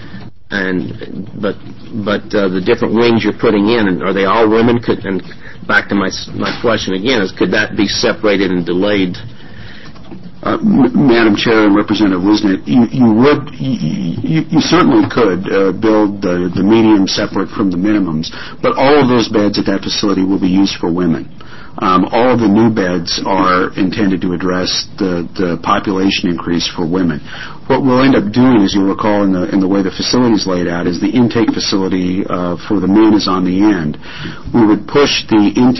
And but but uh, the different wings you're putting in, are they all women? Could, and back to my my question again is, could that be separated and delayed? Uh, M- Madam Chair and Representative Wisnett, you, you would, you, you certainly could uh, build the, the medium separate from the minimums, but all of those beds at that facility will be used for women. Um, all of the new beds are intended to address the, the population increase for women. What we'll end up doing, as you'll recall in the, in the way the facility is laid out, is the intake facility uh, for the men is on the end. We would push the intake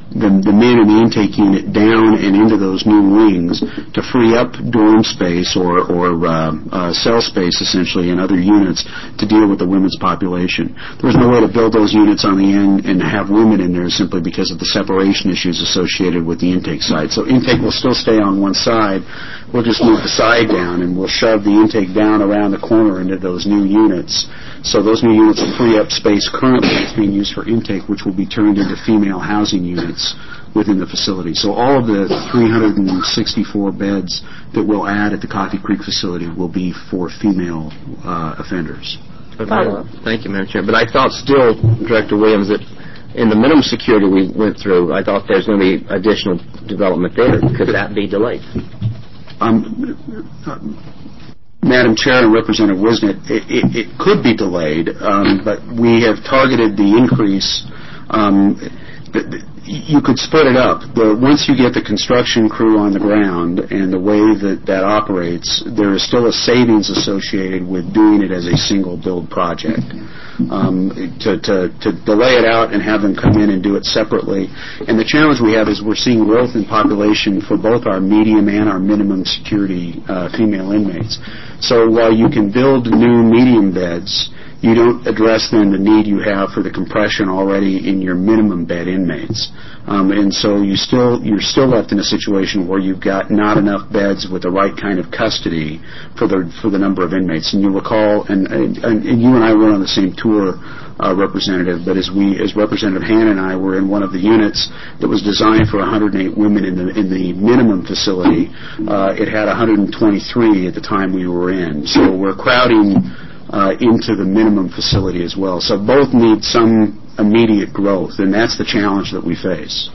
the, the men in the intake unit down and into those new wings to free up dorm space or, or uh, uh, cell space, essentially, in other units to deal with the women's population. There was no way to build those units on the end and have women in there simply because of the separation issues associated with the intake side. So intake will still stay on one side. We'll just move the side down, and we'll shove the intake down around the corner into those new units. So those new units will free up space currently that's being used for intake, which will be turned into female housing units within the facility. So all of the three hundred sixty-four beds that we'll add at the Coffee Creek facility will be for female uh, offenders. Follow-up. Thank you, Madam Chair. But I thought still, Director Williams, that in the minimum security we went through, I thought there's going to be additional development there. Could that be delayed? Um, uh, Madam Chair and Representative Wisnet, it, it, it could be delayed, um, but we have targeted the increase. Um, the, the, you could split it up. The, once you get the construction crew on the ground and the way that that operates, there is still a savings associated with doing it as a single build project. Um, to, to, to delay it out and have them come in and do it separately. And the challenge we have is we're seeing growth in population for both our medium and our minimum security uh, female inmates. So while you can build new medium beds, you don't address then the need you have for the compression already in your minimum bed inmates. Um, and so you still, you're still left in a situation where you've got not enough beds with the right kind of custody for the for the number of inmates. And you recall, and, and, and you and I were on the same tour, uh, Representative, but as we, as Representative Hanna and I were in one of the units that was designed for one hundred eight women in the in the minimum facility, uh, it had one hundred twenty-three at the time we were in. So we're crowding Uh, into the minimum facility as well. So both need some immediate growth, and that's the challenge that we face.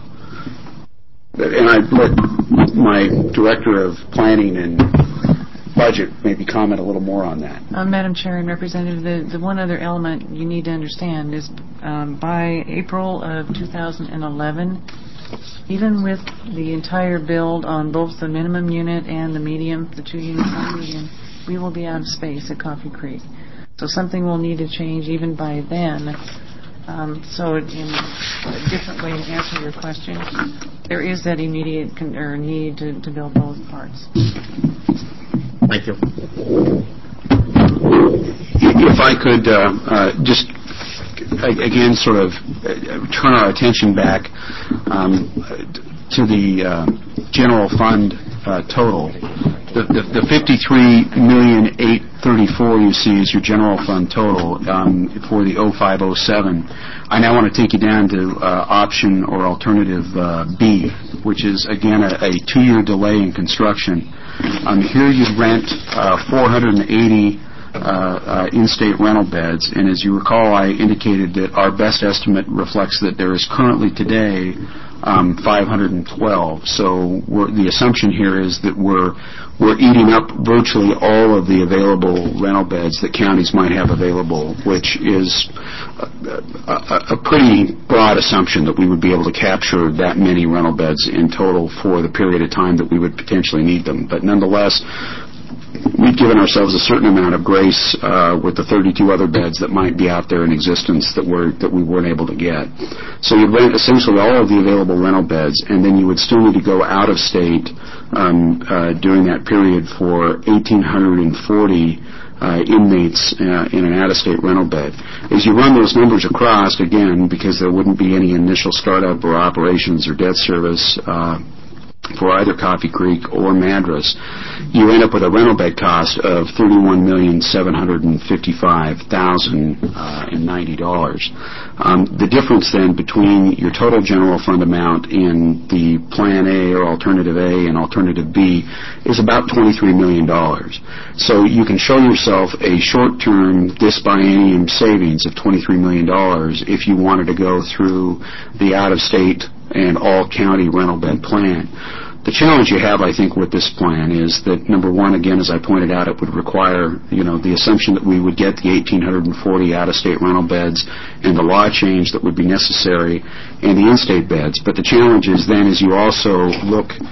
And I'd let my Director of Planning and Budget maybe comment a little more on that. Uh, Madam Chair and Representative, the, the one other element you need to understand is um, by April of two thousand eleven, even with the entire build on both the minimum unit and the medium, the two units on the medium, we will be out of space at Coffee Creek. So something will need to change even by then. Um, so in a different way to answer your question, there is that immediate con- or need to, to build both parts. Thank you. If I could uh, uh, just again sort of turn our attention back um, to the uh, general fund uh, total. The, the, the fifty-three million eight thirty-four you see is your general fund total um, for the oh five oh seven. I now want to take you down to uh, option or alternative uh, B, which is again a, a two-year delay in construction. Um, here you rent uh, four hundred eighty uh, uh, in-state rental beds, and as you recall, I indicated that our best estimate reflects that there is currently today um, five hundred twelve. So we're, the assumption here is that we're we're eating up virtually all of the available rental beds that counties might have available, which is a, a, a pretty broad assumption that we would be able to capture that many rental beds in total for the period of time that we would potentially need them. But nonetheless, we've given ourselves a certain amount of grace uh, with the thirty-two other beds that might be out there in existence that were that we weren't able to get. So you'd rent essentially all of the available rental beds, and then you would still need to go out of state um, uh, during that period for one thousand eight hundred forty uh, inmates uh, in an out-of-state rental bed. As you run those numbers across, again, because there wouldn't be any initial startup or operations or debt service uh, for either Coffee Creek or Madras, you end up with a rental bed cost of thirty-one million seven hundred fifty-five thousand ninety dollars. Um, the difference then between your total general fund amount in the Plan A or Alternative A and Alternative B is about twenty-three million dollars. So you can show yourself a short-term this biennium savings of twenty-three million dollars if you wanted to go through the out-of-state and all-county rental bed plan. The challenge you have, I think, with this plan is that, number one, again, as I pointed out, it would require, you know, the assumption that we would get the one thousand eight hundred forty out-of-state rental beds and the law change that would be necessary and the in-state beds. But the challenge is then as you also look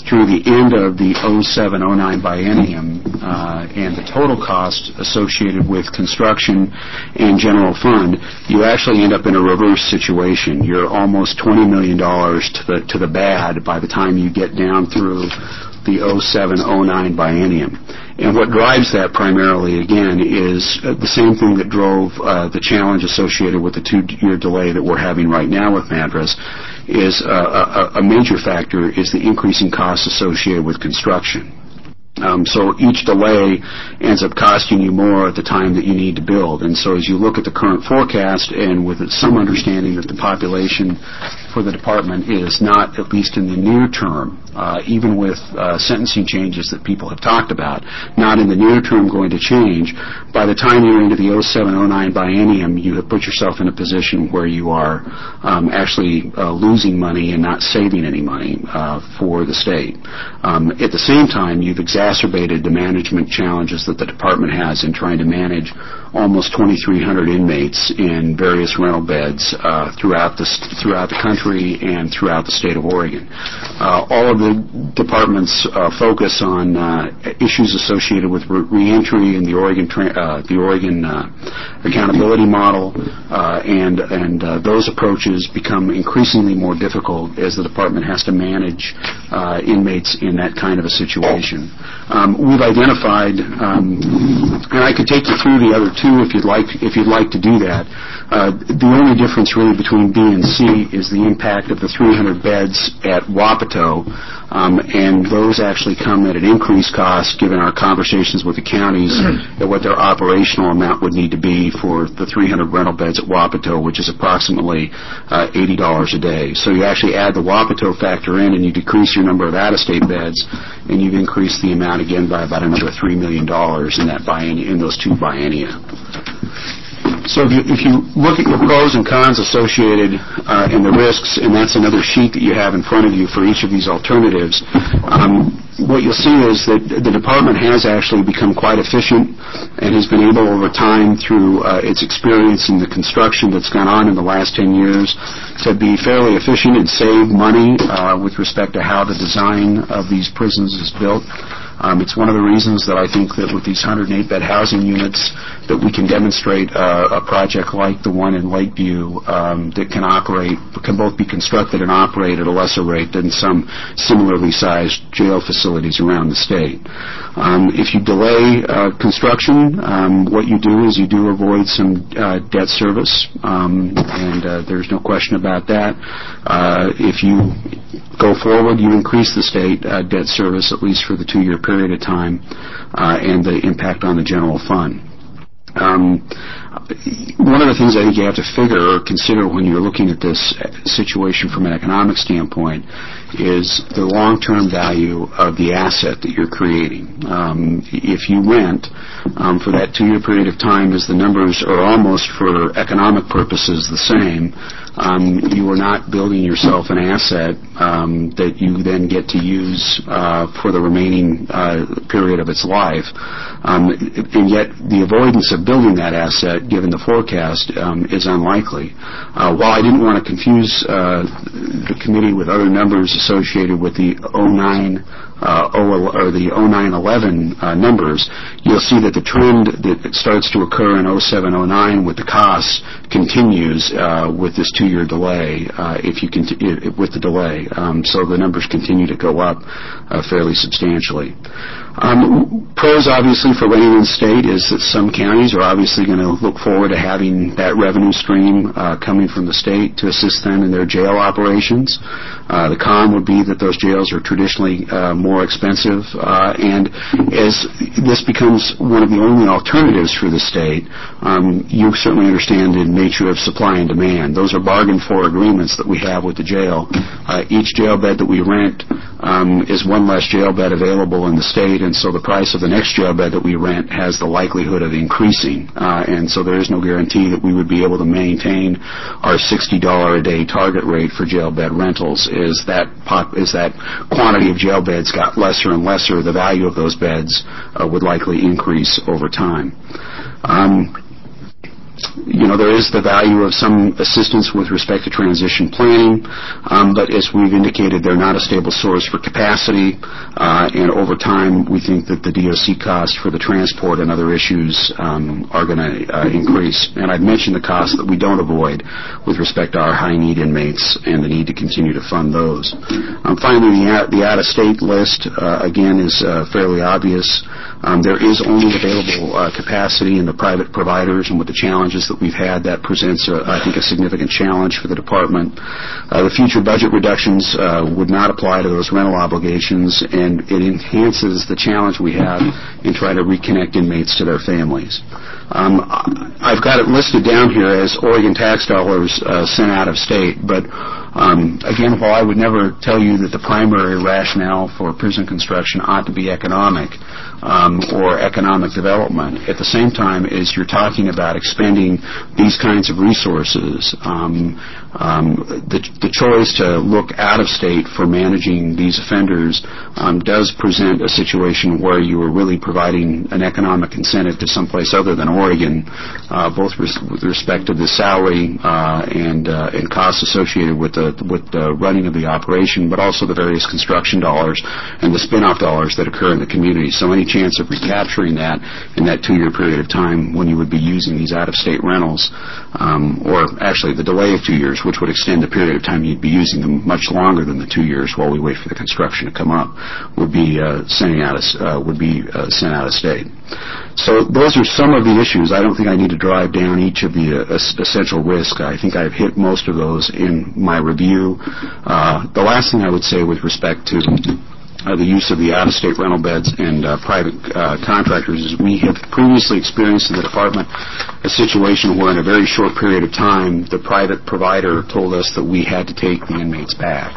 through the end of the oh seven oh nine biennium uh, and the total cost associated with construction and general fund, you actually end up in a reverse situation. You're almost twenty million dollars to the to the bad by the time you get down through the oh seven oh nine biennium. And what drives that primarily, again, is uh, the same thing that drove uh, the challenge associated with the two-year delay that we're having right now with Madras, is uh, a, a major factor is the increasing costs associated with construction. Um, so each delay ends up costing you more at the time that you need to build. And so as you look at the current forecast, and with some understanding that the population for the department is not, at least in the near term, uh, even with uh, sentencing changes that people have talked about, not in the near term going to change, by the time you're into the oh seven oh nine biennium, you have put yourself in a position where you are um, actually uh, losing money and not saving any money uh, for the state. Um, at the same time, you've exacerbated the management challenges that the department has in trying to manage almost twenty-three hundred inmates in various rental beds uh, throughout the throughout the country and throughout the state of Oregon. Uh, all of the department's uh, focus on uh, issues associated with re- reentry and the Oregon tra- uh, the Oregon uh, accountability model uh, and and uh, those approaches become increasingly more difficult as the department has to manage uh, inmates in that kind of a situation. Um, we've identified, um, and I could take you through the other two if you'd like. If you'd like to do that, uh, the only difference really between B and C is the impact of the three hundred beds at Wapato, um, and those actually come at an increased cost given our conversations with the counties at what their operational amount would need to be for the three hundred rental beds at Wapato, which is approximately uh, eighty dollars a day. So you actually add the Wapato factor in, and you decrease your number of out-of-state beds, and you've increased the amount again by about another three million dollars in that biennia, in those two biennia. So if you, if you look at your pros and cons associated uh, and the risks, and that's another sheet that you have in front of you for each of these alternatives, um, what you'll see is that the department has actually become quite efficient and has been able over time through uh, its experience in the construction that's gone on in the last ten years to be fairly efficient and save money uh, with respect to how the design of these prisons is built. Um, it's one of the reasons that I think that with these one hundred eight bed housing units that we can demonstrate uh, a project like the one in Lakeview um, that can operate, can both be constructed and operate at a lesser rate than some similarly sized jail facilities around the state. Um, if you delay uh, construction, um, what you do is you do avoid some uh, debt service, um, and uh, there's no question about that. Uh, if you go forward, you increase the state uh, debt service, at least for the two-year period of time, uh, and the impact on the general fund. Um, one of the things I think you have to figure or consider when you're looking at this situation from an economic standpoint is the long-term value of the asset that you're creating. Um, if you rent um, for that two-year period of time, as the numbers are almost for economic purposes the same, um, you are not building yourself an asset um, that you then get to use uh, for the remaining uh, period of its life. Um, and yet the avoidance of building that asset, given the forecast, um, is unlikely. Uh, while I didn't want to confuse uh, the committee with other numbers associated with the oh nine Uh, or the oh nine eleven uh, numbers, you'll see that the trend that starts to occur in oh seven oh nine with the costs continues uh, with this two-year delay. Uh, if you conti- with the delay, um, so the numbers continue to go up uh, fairly substantially. Um, pros, obviously, for renting in state is that some counties are obviously going to look forward to having that revenue stream uh, coming from the state to assist them in their jail operations. Uh, the con would be that those jails are traditionally uh, more expensive, uh, and as this becomes one of the only alternatives for the state, um, you certainly understand the nature of supply and demand. Those are bargained for agreements that we have with the jail. Uh, each jail bed that we rent um, is one less jail bed available in the state, and so the price of the next jail bed that we rent has the likelihood of increasing, uh, and so there is no guarantee that we would be able to maintain our sixty dollars a day target rate for jail bed rentals. Is that pop, is that quantity of jail beds got lesser and lesser, the value of those beds uh, would likely increase over time. Um, you know, know, there is the value of some assistance with respect to transition planning, um, but as we've indicated, they're not a stable source for capacity, uh, and over time, we think that the D O C costs for the transport and other issues um, are going to uh, increase. And I've mentioned the costs that we don't avoid with respect to our high-need inmates and the need to continue to fund those. Um, finally, the, out- the out-of-state list, uh, again, is uh, fairly obvious. Um, there is only available uh, capacity in the private providers, and with the challenges that we've had, that presents, a, I think, a significant challenge for the department. Uh, the future budget reductions uh, would not apply to those rental obligations, and it enhances the challenge we have in trying to reconnect inmates to their families. Um, I've got it listed down here as Oregon tax dollars uh, sent out of state, but um, again, while I would never tell you that the primary rationale for prison construction ought to be economic um, or economic development, at the same time as you're talking about expending these kinds of resources, um, um, the, the choice to look out of state for managing these offenders um, does present a situation where you are really providing an economic incentive to someplace other than Oregon, uh, both res- with respect to the salary uh, and uh, and costs associated with the with the running of the operation, but also the various construction dollars and the spin-off dollars that occur in the community. So any chance of recapturing that in that two-year period of time when you would be using these out-of-state rentals, um, or actually the delay of two years, which would extend the period of time you'd be using them much longer than the two years while we wait for the construction to come up, would be uh, sending out of, uh, would be uh, sent out of state. So those are some of the issues. I don't think I need to drive down each of the uh, essential risks. I think I've hit most of those in my review. Uh, the last thing I would say with respect to uh, the use of the out-of-state rental beds and uh, private uh, contractors is we have previously experienced in the department a situation where in a very short period of time the private provider told us that we had to take the inmates back.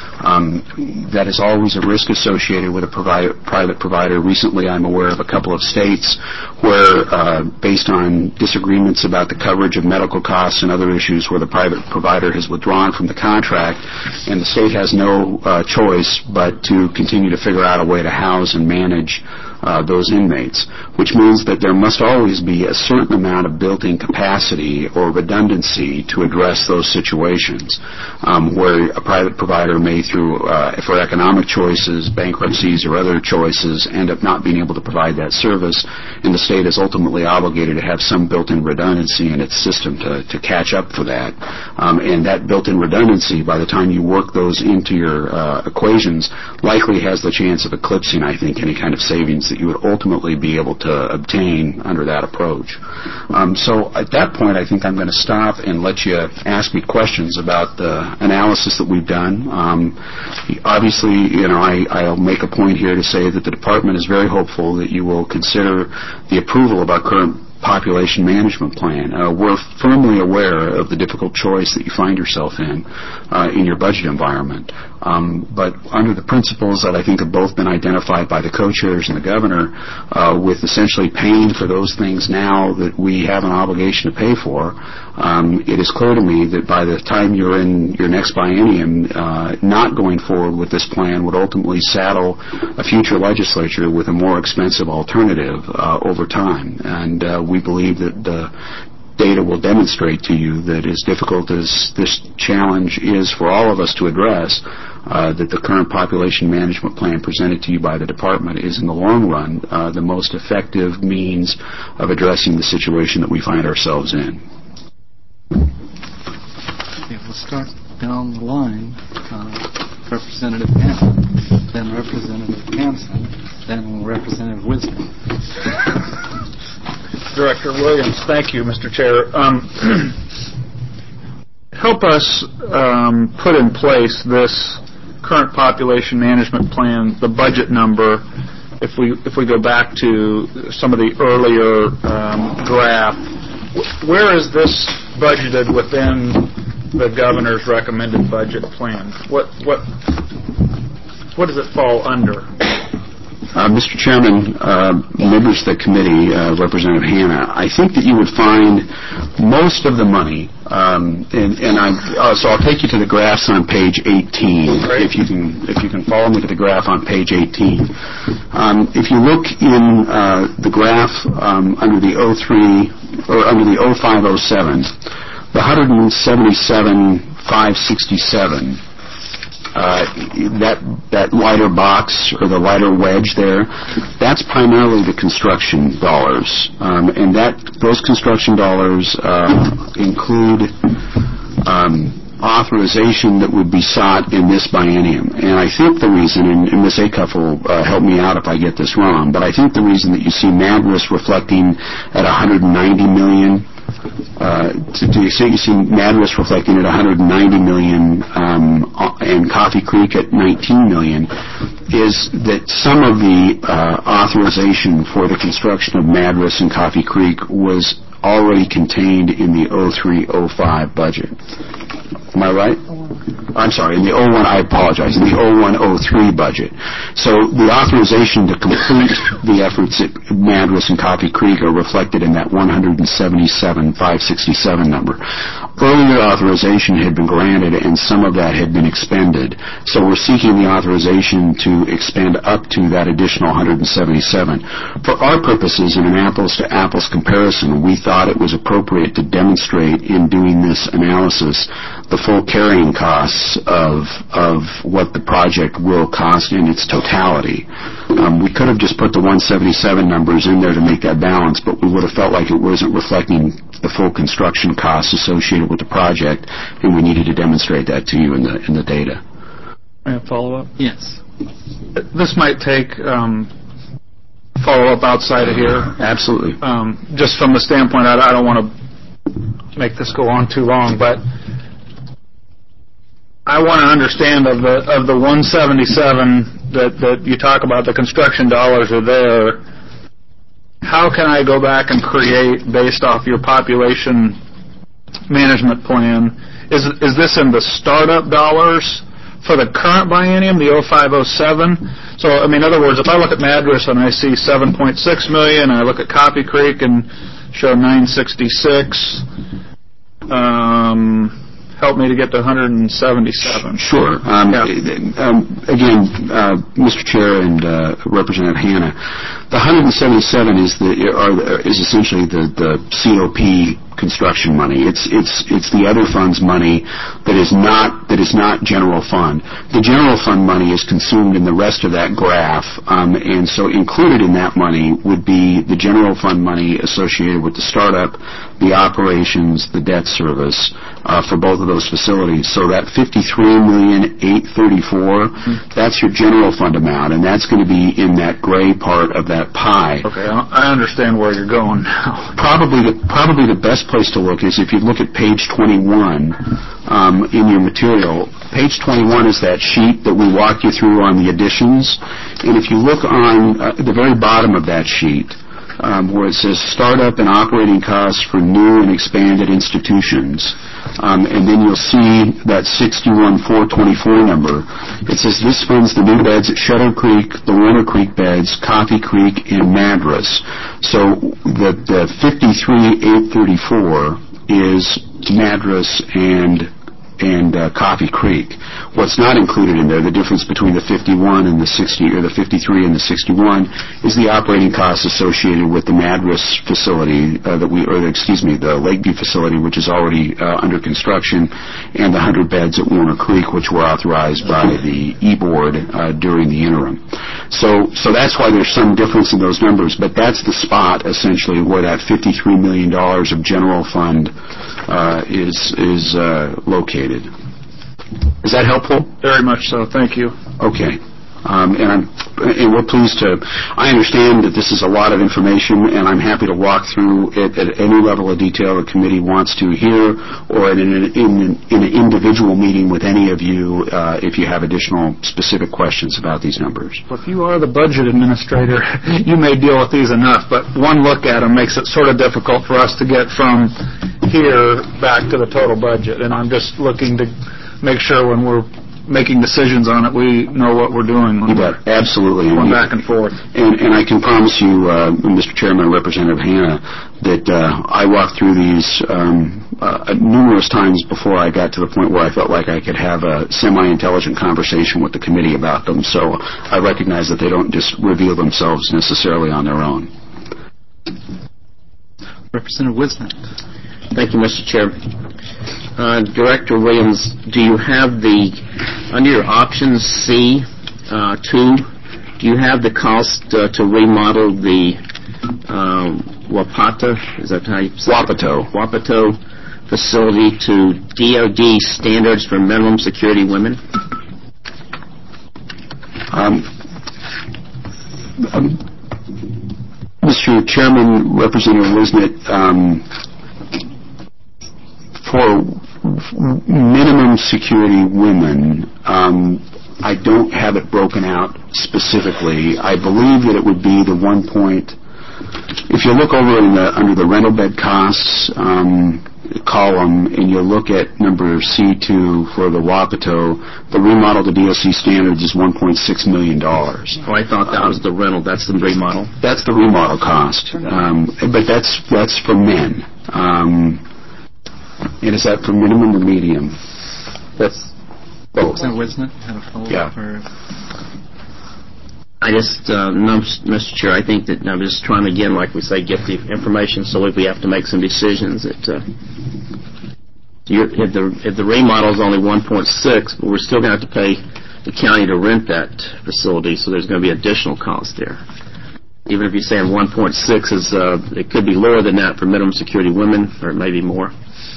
Um, that is always a risk associated with a provider, private provider. Recently, I'm aware of a couple of states where, uh, based on disagreements about the coverage of medical costs and other issues, where the private provider has withdrawn from the contract, and the state has no uh, choice but to continue to figure out a way to house and manage uh, those inmates, which means that there must always be a certain amount of built-in capacity or redundancy to address those situations, um, where a private provider may, through uh, for economic choices, bankruptcies, or other choices, end up not being able to provide that service, and the state is ultimately obligated to have some built-in redundancy in its system to, to catch up for that. Um, and that built-in redundancy, by the time you work those into your uh, equations, likely has the chance of eclipsing, I think, any kind of savings that you would ultimately be able to obtain under that approach. Um, so at that point, I think I'm going to stop and let you ask me questions about the analysis that we've done. Um, obviously, you know, I, I'll make a point here to say that the department is very hopeful that you will consider the approval of our current population management plan. Uh, we're firmly aware of the difficult choice that you find yourself in uh, in your budget environment. Um, but under the principles that I think have both been identified by the co-chairs and the governor, uh, with essentially paying for those things now that we have an obligation to pay for, um, it is clear to me that by the time you're in your next biennium, uh, not going forward with this plan would ultimately saddle a future legislature with a more expensive alternative uh, over time. And uh, we believe that the data will demonstrate to you that as difficult as this challenge is for all of us to address, uh, that the current population management plan presented to you by the department is in the long run uh, the most effective means of addressing the situation that we find ourselves in. Okay, we'll start down the line. Uh, Representative Hanson, then Representative Hanson, then Representative Wisdom. Director Williams, thank you, Mister Chair. Um, help us um, put in place this current population management plan, the budget number. If we if we go back to some of the earlier um, draft, where is this budgeted within the governor's recommended budget plan? What what what does it fall under? Uh, Mister Chairman, uh, members of the committee, uh, Representative Hanna, I think that you would find most of the money, um, and, and I, uh, so I'll take you to the graphs on page eighteen. Right. If you can, if you can follow me to the graph on page eighteen. Um, if you look in uh, the graph um, under the oh three or under the oh five oh seven, the one hundred seventy-seven thousand five hundred sixty-seven, uh, that that lighter box or the lighter wedge there, that's primarily the construction dollars, um, and that those construction dollars uh, include um, authorization that would be sought in this biennium. And I think the reason, and, and Miz Acuff will uh, help me out if I get this wrong, but I think the reason that you see MADRS reflecting at one hundred ninety million dollars, Uh, to, to the extent you see MADRS reflecting at one hundred ninety million dollars um, and Coffee Creek at nineteen million dollars, is that some of the uh, authorization for the construction of MADRS and Coffee Creek was already contained in the oh three oh five budget. Am I right? I'm sorry, in the oh one, I apologize, in the oh one oh three budget. So the authorization to complete the efforts at MADRS and Coffee Creek are reflected in that one hundred seventy-seven thousand five hundred sixty-seven number. Earlier authorization had been granted and some of that had been expended. So we're seeking the authorization to expend up to that additional one hundred seventy-seven. For our purposes, in an apples-to-apples comparison, we thought it was appropriate to demonstrate in doing this analysis the full carrying costs of of what the project will cost in its totality. Um, we could have just put the one hundred seventy-seven numbers in there to make that balance, but we would have felt like it wasn't reflecting the full construction costs associated with the project, and we needed to demonstrate that to you in the in the data. May I follow up? Yes. This might take um, follow up outside of here. Absolutely. Um, just from the standpoint, I, I don't want to make this go on too long, but I want to understand of the of the one hundred seventy-seven that, that you talk about, the construction dollars are there. How can I go back and create based off your population management plan? Is is this in the startup dollars for the current biennium, the oh five oh seven? So, I mean, in other words, if I look at MADRS and I see seven point six million dollars, I look at Coffee Creek and show nine sixty-six, um, help me to get to one hundred seventy-seven. Sure. Um, yeah. um, again, uh, Mister Chair and uh, Representative Hanna, the one hundred seventy-seven is the are, is essentially the, the C O P construction money. It's it's it's the other fund's money that is not that is not general fund. The general fund money is consumed in the rest of that graph, um, and so included in that money would be the general fund money associated with the startup, the operations, the debt service uh, for both of those facilities. So that fifty-three million eight hundred thirty-four, mm-hmm. that's your general fund amount, and that's going to be in that gray part of that pie. Okay, I understand where you're going now. Probably the probably the best place to look is if you look at page twenty-one um, in your material. Page twenty-one is that sheet that we walk you through on the additions, and if you look on uh, the very bottom of that sheet, Um, where it says startup and operating costs for new and expanded institutions. Um, and then you'll see that sixty-one thousand four hundred twenty-four number. It says this funds the new beds at Shutter Creek, the Warner Creek beds, Coffee Creek, and MADRS. So the, the fifty-three thousand eight hundred thirty-four is MADRS and and uh, Coffee Creek. What's not included in there, the difference between the fifty-one and the sixty, or the fifty-three and the sixty-one, is the operating costs associated with the MADRS facility uh, that we, or excuse me, the Lakeview facility, which is already uh, under construction, and the one hundred beds at Warner Creek, which were authorized by the E-Board uh, during the interim. So, so that's why there's some difference in those numbers, but that's the spot essentially where that fifty-three million dollars of general fund uh, is is uh, located. Is that helpful? Very much so. Thank you. Okay. Um, and I'm and we're pleased to. I understand that this is a lot of information, and I'm happy to walk through it at any level of detail the committee wants to hear, or in an, in, in an individual meeting with any of you uh, if you have additional specific questions about these numbers. Well, if you are the budget administrator, you may deal with these enough, but one look at them makes it sort of difficult for us to get from here back to the total budget. And I'm just looking to make sure when we're making decisions on it, we know what we're doing. You bet. Absolutely. Going back and forth. And, and I can promise you, uh, Mister Chairman, Representative Hanna, that uh, I walked through these um, uh, numerous times before I got to the point where I felt like I could have a semi-intelligent conversation with the committee about them. So I recognize that they don't just reveal themselves necessarily on their own. Representative Wisnet. Thank you, Mister Chair. Uh, Director Williams, do you have the, under your option C uh, two, do you have the cost uh, to remodel the um, Wapata, is that how you say it? Wapato. Wapato facility to D O D standards for minimum security women? Um, um, Mister Chairman, Representative Wisnet, um, for minimum security women, um, I don't have it broken out specifically. I believe that it would be the one point. If you look over in the, under the rental bed costs um, column and you look at number C two for the Wapato, the remodel to D O C standards is one point six million dollars. Oh, I thought that was the rental. That's the remodel. That's the remodel cost, um, but that's that's for men. Um, and is that for minimum or medium? That's both. Representative Wisnet had a follow-up. Yeah. Or I just, uh, no, Mister Chair, I think that I'm just trying to, again, like we say, get the information so if we have to make some decisions that uh, you're, if the if the remodel is only one point six, but we're still going to have to pay the county to rent that facility, so there's going to be additional cost there. Even if you're saying one point six is, uh, it could be lower than that for minimum security women, or maybe more.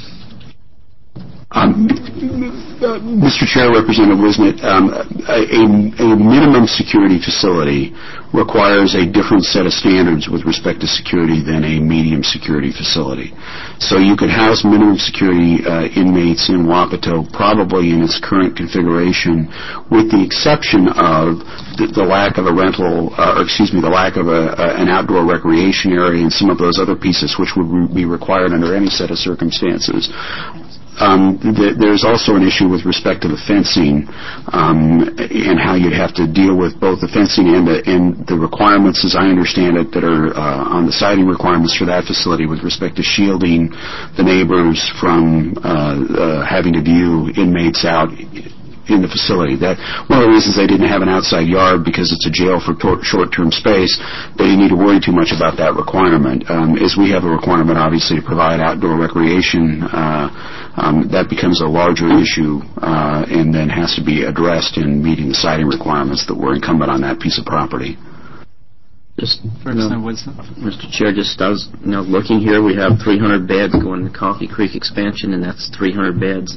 Um, uh, Mister Chair, Representative Wisnet, um, a, a minimum security facility requires a different set of standards with respect to security than a medium security facility. So you could house minimum security uh, inmates in Wapato probably in its current configuration, with the exception of the, the lack of a rental, uh, or excuse me, the lack of a, a, an outdoor recreation area and some of those other pieces which would re- be required under any set of circumstances. Um, th- there's also an issue with respect to the fencing um, and how you'd have to deal with both the fencing and the, and the requirements, as I understand it, that are uh, on the siding requirements for that facility with respect to shielding the neighbors from uh, uh, having to view inmates out in the facility. That one of the reasons they didn't have an outside yard, because it's a jail for tor- short-term space. They didn't need to worry too much about that requirement. Um, as we have a requirement, obviously, to provide outdoor recreation, uh, um, that becomes a larger issue uh, and then has to be addressed in meeting the siding requirements that were incumbent on that piece of property. Just, you Representative know, Wisnet. Mister Chair, just I was, you know, looking here, we have three hundred beds going to Coffee Creek expansion, and that's three hundred beds.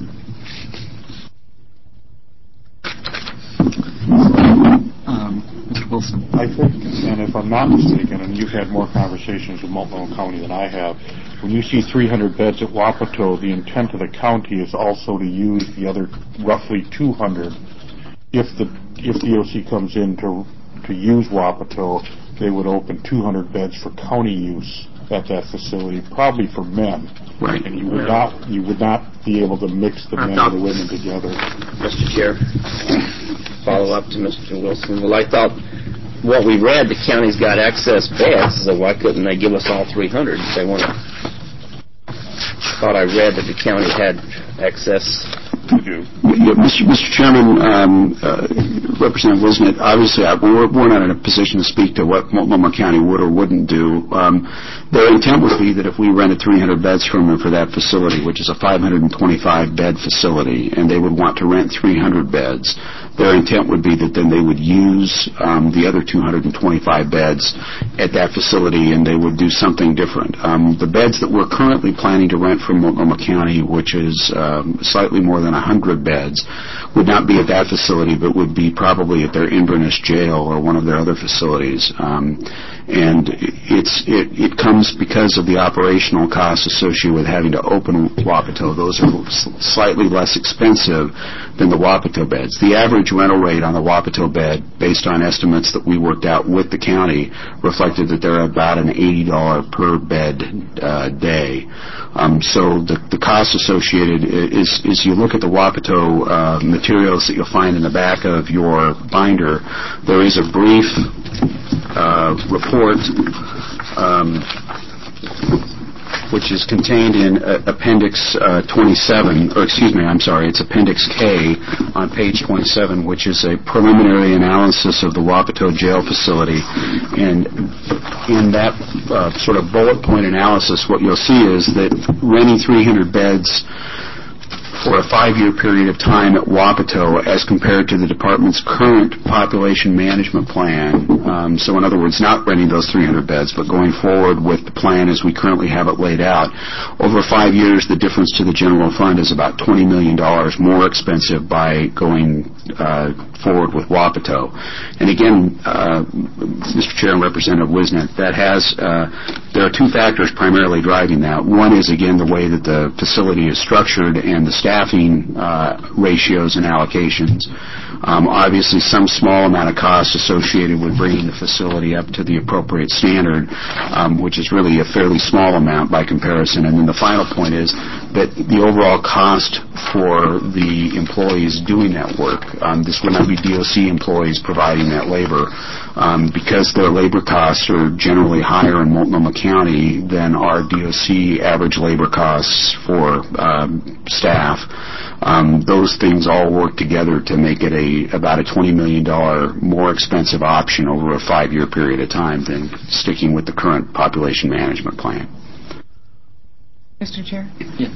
Um, Mister Wilson. I think, and if I'm not mistaken, and you've had more conversations with Multnomah County than I have, when you see three hundred beds at Wapato, the intent of the county is also to use the other roughly two hundred. If the if D O C comes in to to use Wapato, they would open two hundred beds for county use at that facility, probably for men. Right. And you would not you would not be able to mix the men and the women together. Mister Chair, follow up to Mister Wilson. Well, I thought what we read, the county's got excess beds, so why couldn't they give us all three hundred if they want to? Thought I read that the county had excess. You do. Yeah, Mister Mister Chairman, um, uh, Representative Wisnet, obviously I, we're, we're not in a position to speak to what Multnomah County would or wouldn't do. Um, their intent would be that if we rented three hundred beds from them for that facility, which is a five hundred twenty-five bed facility, and they would want to rent three hundred beds, their intent would be that then they would use um, the other two hundred twenty-five beds at that facility, and they would do something different. Um, the beds that we're currently planning to rent from Multnomah County, which is um, slightly more than one hundred beds, would not be at that facility, but would be probably at their Inverness jail or one of their other facilities. Um, and it's it, it comes because of the operational costs associated with having to open Wapato. Those are slightly less expensive than the Wapato beds. The average rental rate on the Wapato bed, based on estimates that we worked out with the county, reflected that they're about an eighty dollars per bed uh, day. Um, so the, the cost associated is, is you look at the Wapato uh, materials that you'll find in the back of your binder, there is a brief uh, report um, which is contained in uh, Appendix uh, twenty-seven, or excuse me, I'm sorry, it's Appendix K on page twenty-seven, which is a preliminary analysis of the Wapato jail facility. And in that uh, sort of bullet point analysis, what you'll see is that renting three hundred beds for a five-year period of time at Wapato as compared to the department's current population management plan. Um, so in other words, not renting those three hundred beds, but going forward with the plan as we currently have it laid out. Over five years, the difference to the general fund is about twenty million dollars more expensive by going uh, forward with Wapato. And again, uh, Mister Chair and Representative Wisnet, that has, uh, there are two factors primarily driving that. One is, again, the way that the facility is structured and the staffing uh, ratios and allocations. Um, obviously, some small amount of cost associated with bringing the facility up to the appropriate standard, um, which is really a fairly small amount by comparison. And then the final point is that the overall cost for the employees doing that work, um, this would not be D O C employees providing that labor, um, because their labor costs are generally higher in Multnomah County than our D O C average labor costs for um, staff. Um, those things all work together to make it a about a twenty million dollars more expensive option over a five-year period of time than sticking with the current population management plan. Mister Chair? Yes.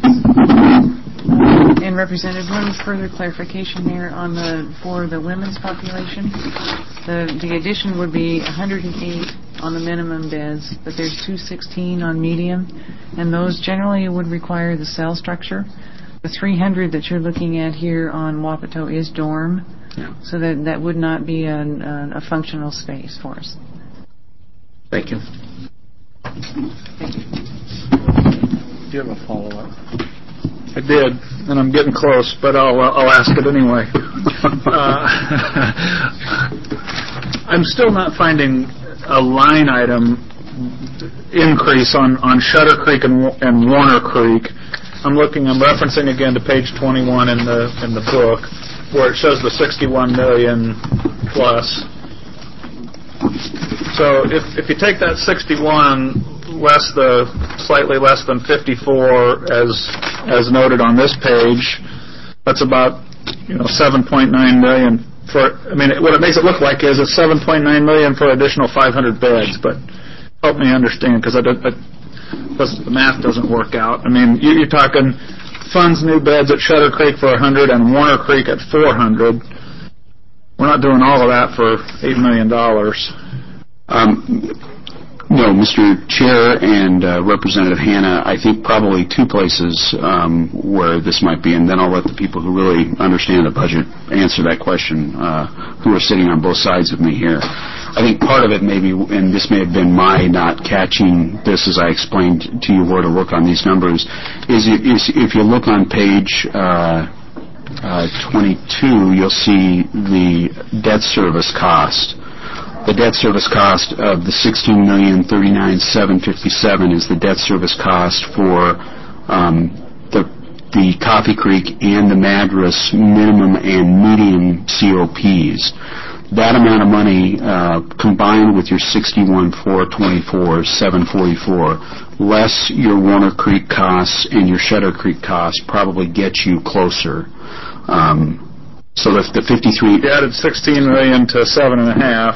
And Representative, one further clarification there on the for the women's population. The the addition would be one hundred eight on the minimum beds, but there's two sixteen on medium, and those generally would require the cell structure. The three hundred that you're looking at here on Wapato is dorm, Yeah. so that that would not be an, a, a functional space for us. Thank you. Thank you. Do you have a follow-up? I did, and I'm getting close, but I'll uh, I'll ask it anyway. uh, I'm still not finding a line item increase on, on Shutter Creek and, and Warner Creek. I'm looking. I'm referencing again to page twenty-one in the in the book, where it shows the sixty-one million plus. So if if you take that sixty-one less the slightly less than fifty-four as as noted on this page, that's about you know seven point nine million for. I mean, what it makes it look like is it's seven point nine million for additional five hundred beds. But help me understand, because I, I the math doesn't work out. I mean, you're talking funds new beds at Shutter Creek for one hundred and Warner Creek at four hundred. We're not doing all of that for eight million dollars. Um, no, Mister Chair and uh, Representative Hanna, I think probably two places um, where this might be, and then I'll let the people who really understand the budget answer that question, uh, who are sitting on both sides of me here. I think part of it may be, and this may have been my not catching this as I explained to you where to look on these numbers, is, is if you look on page uh, uh, twenty-two, you'll see the debt service cost. The debt service cost of the sixteen million thirty-nine thousand seven hundred fifty-seven is the debt service cost for um, the the Coffee Creek and the Madras minimum and medium C O Ps. That amount of money uh, combined with your sixty-one thousand four hundred twenty-four thousand seven hundred forty-four, less your Warner Creek costs and your Shutter Creek costs, probably get you closer. Um, so if the fifty-three, you added sixteen million to seven and a half.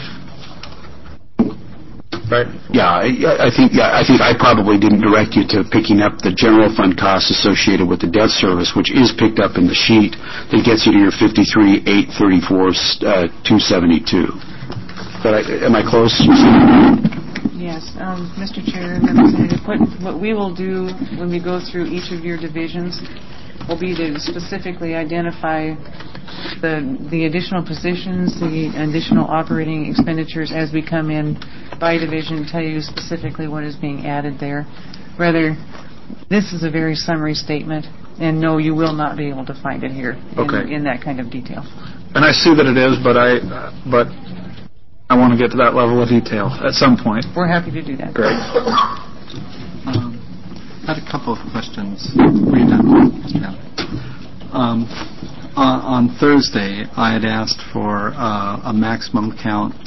Right. Yeah, I, I think. Yeah, I think I probably didn't direct you to picking up the general fund costs associated with the debt service, which is picked up in the sheet that gets you to your fifty-three eight thirty-four uh, two seventy-two. But I, am I close? Yes, um, Mister Chair and Representative, what, what we will do when we go through each of your divisions will be to specifically identify the the additional positions, the additional operating expenditures as we come in by division, tell you specifically what is being added there. Rather, this is a very summary statement, and no, you will not be able to find it here in, Okay. in that kind of detail. And I see that it is, but I uh, but I want to get to that level of detail at some point. We're happy to do that. Great. Um, I had a couple of questions. Were you done? Yeah. Um, on, on Thursday, I had asked for uh, a maximum count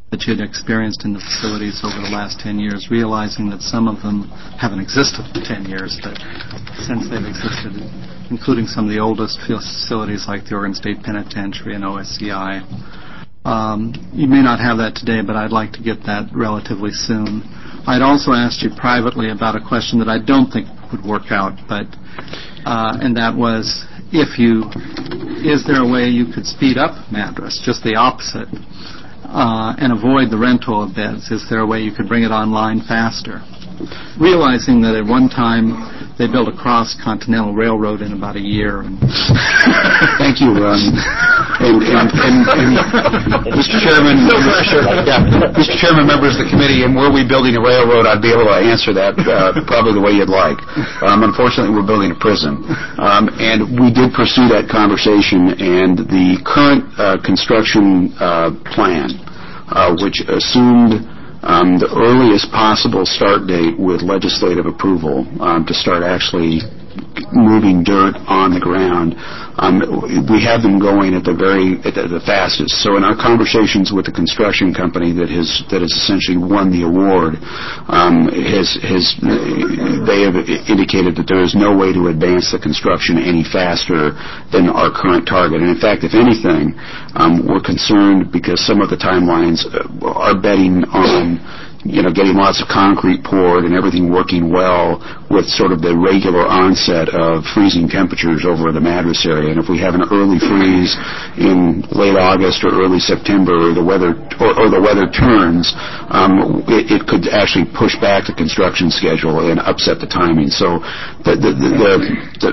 that you had experienced in the facilities over the last ten years, realizing that some of them haven't existed for ten years, but since they've existed, including some of the oldest facilities like the Oregon State Penitentiary and O S C I. Um, you may not have that today, but I'd like to get that relatively soon. I'd also asked you privately about a question that I don't think would work out, but uh, and that was, if you, is there a way you could speed up Madras, just the opposite, uh, and avoid the rental of beds? Is there a way you could bring it online faster? Realizing that at one time they built a cross-continental railroad in about a year. And Thank you, um, and, and, and, and Mister Chairman, no pressure. Yeah, Mister Chairman, members of the committee, and were we building a railroad, I'd be able to answer that uh, probably the way you'd like. Um, unfortunately, we're building a prison, um, and we did pursue that conversation. And the current uh, construction uh, plan, uh, which assumed Um, the earliest possible start date with legislative approval um, to start actually moving dirt on the ground. Um, we have them going at the very at the, the fastest. So in our conversations with the construction company that has that has essentially won the award, um, has has they have indicated that there is no way to advance the construction any faster than our current target. And in fact, if anything, um, we're concerned because some of the timelines are betting on, you know, getting lots of concrete poured and everything working well with sort of the regular onset of freezing temperatures over the Madras area. And if we have an early freeze in late August or early September, or the weather or, or the weather turns, um, it, it could actually push back the construction schedule and upset the timing. So the the the, the, the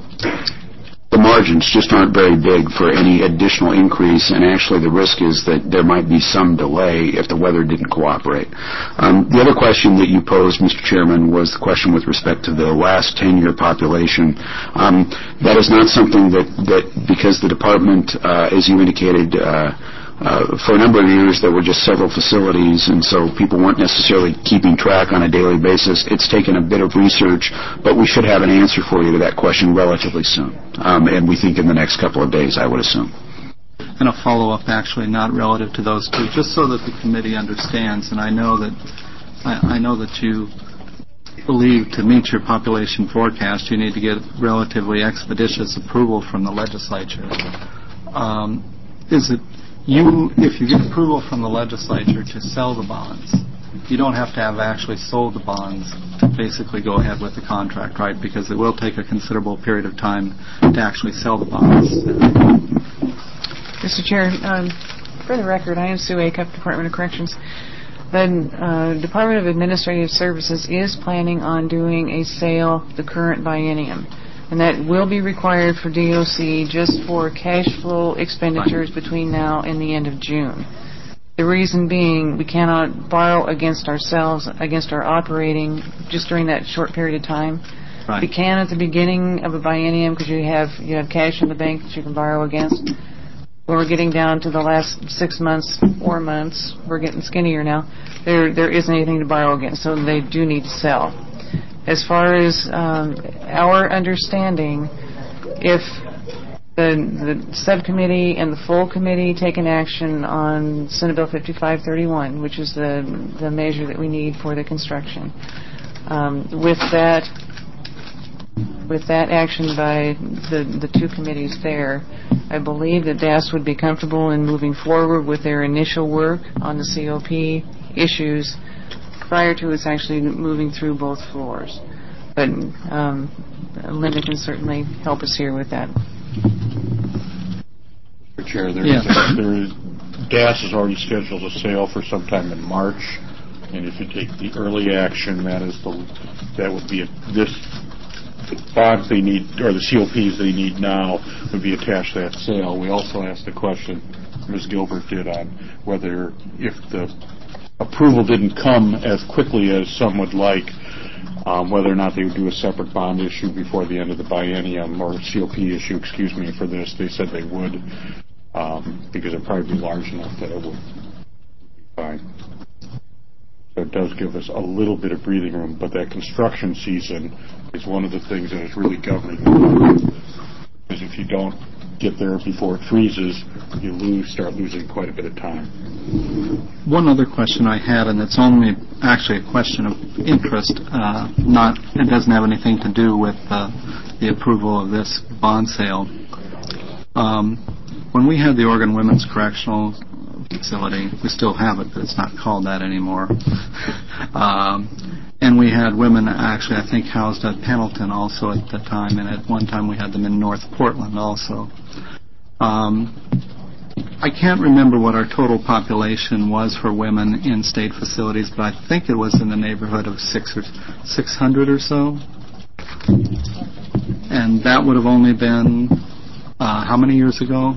The margins just aren't very big for any additional increase, and actually the risk is that there might be some delay if the weather didn't cooperate. Um, the other question that you posed, Mister Chairman, was the question with respect to the last ten-year population. Um, that is not something that, that because the department, uh, as you indicated, uh, Uh, for a number of years, there were just several facilities, and so people weren't necessarily keeping track on a daily basis. It's taken a bit of research, but we should have an answer for you to that question relatively soon, um, and we think in the next couple of days, I would assume. And a follow-up, actually, not relative to those two, just so that the committee understands, and I know that I, I know that you believe to meet your population forecast, you need to get relatively expeditious approval from the legislature. Um, is it You, if you get approval from the legislature to sell the bonds, you don't have to have actually sold the bonds to basically go ahead with the contract, right? Because it will take a considerable period of time to actually sell the bonds. Mister Chair, um, for the record, I am Sue Acup, Department of Corrections. The uh, Department of Administrative Services is planning on doing a sale the current biennium. And that will be required for D O C just for cash flow expenditures between now and the end of June. The reason being, we cannot borrow against ourselves, against our operating, just during that short period of time. Right. We can at the beginning of a biennium because you have you have cash in the bank that you can borrow against. When we're getting down to the last six months, four months, we're getting skinnier now. There there isn't anything to borrow against, so they do need to sell. As far as um, our understanding, if the, the subcommittee and the full committee take an action on Senate Bill fifty-five thirty-one, which is the the measure that we need for the construction, um, with that with that action by the the two committees there, I believe that D A S would be comfortable in moving forward with their initial work on the C O P issues prior to us actually moving through both floors. But um, Linda can certainly help us here with that. Mister Chair, there yeah. is, a, there is D A S has already scheduled a sale for sometime in March, and if you take the early action, that is the that would be a, this the bonds they need, or the C O Ps they need now, would be attached to that sale. We also asked the question, Miz Gilbert did, on whether if the approval didn't come as quickly as some would like, um, whether or not they would do a separate bond issue before the end of the biennium, or C O P issue, excuse me, for this. They said they would, um, because it'd probably be large enough that it would be fine. So it does give us a little bit of breathing room, but that construction season is one of the things that is really governing. Because if you don't get there before it freezes, you lose, start losing quite a bit of time. One other question I had, and it's only actually a question of interest, uh, not, it doesn't have anything to do with uh, the approval of this bond sale. Um, when we had the Oregon Women's Correctional Facility, we still have it, but it's not called that anymore. um, and we had women actually, I think, housed at Pendleton also at the time, and at one time we had them in North Portland also. Um, I can't remember what our total population was for women in state facilities, but I think it was in the neighborhood of six or six hundred or so. And that would have only been uh, how many years ago?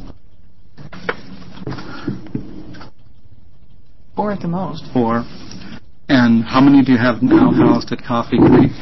Four at the most. Four. And how many do you have now housed at Coffee Creek?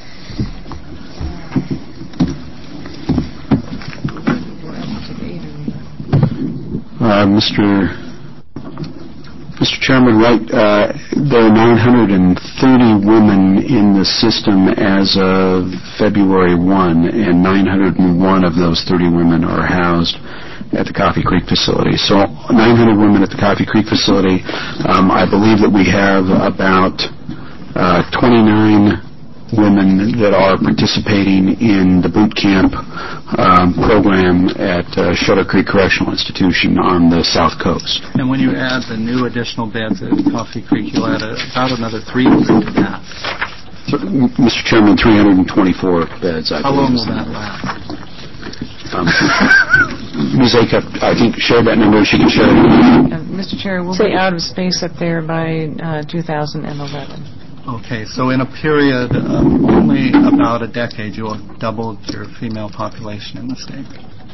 Uh, Mister Mister Chairman, right, uh, there are nine hundred thirty women in the system as of February first, and nine hundred one of those thirty women are housed at the Coffee Creek facility. So nine hundred women at the Coffee Creek facility. Um, I believe that we have about uh, twenty-nine women that are participating in the boot camp um, program at uh, Shutter Creek Correctional Institution on the south coast. And when you add the new additional beds at Coffee Creek, you'll add a, about another three hundred to that. So, Mister Chairman, three hundred twenty-four beds. I How long believe. will that last? Um, Miz Acup, I think, shared that number. She can share it. Uh, Mister Chair, we'll be out of space up there by uh, two thousand eleven. Okay, so in a period of only about a decade, you'll have doubled your female population in the state.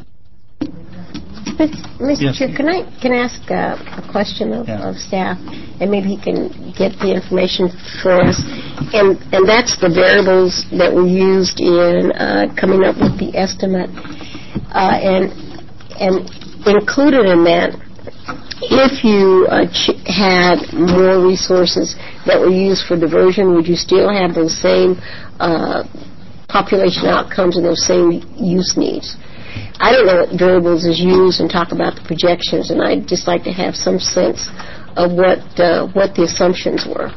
Mister Yes. Chair, can I can I ask uh, a question of, Yeah. of staff, and maybe he can get the information for us, and and that's the variables that were used in uh, coming up with the estimate, uh, and and included in that, if you uh, ch- had more resources that were used for diversion, would you still have those same uh, population outcomes and those same use needs? I don't know what variables is used and talk about the projections, and I'd just like to have some sense of what uh, what the assumptions were.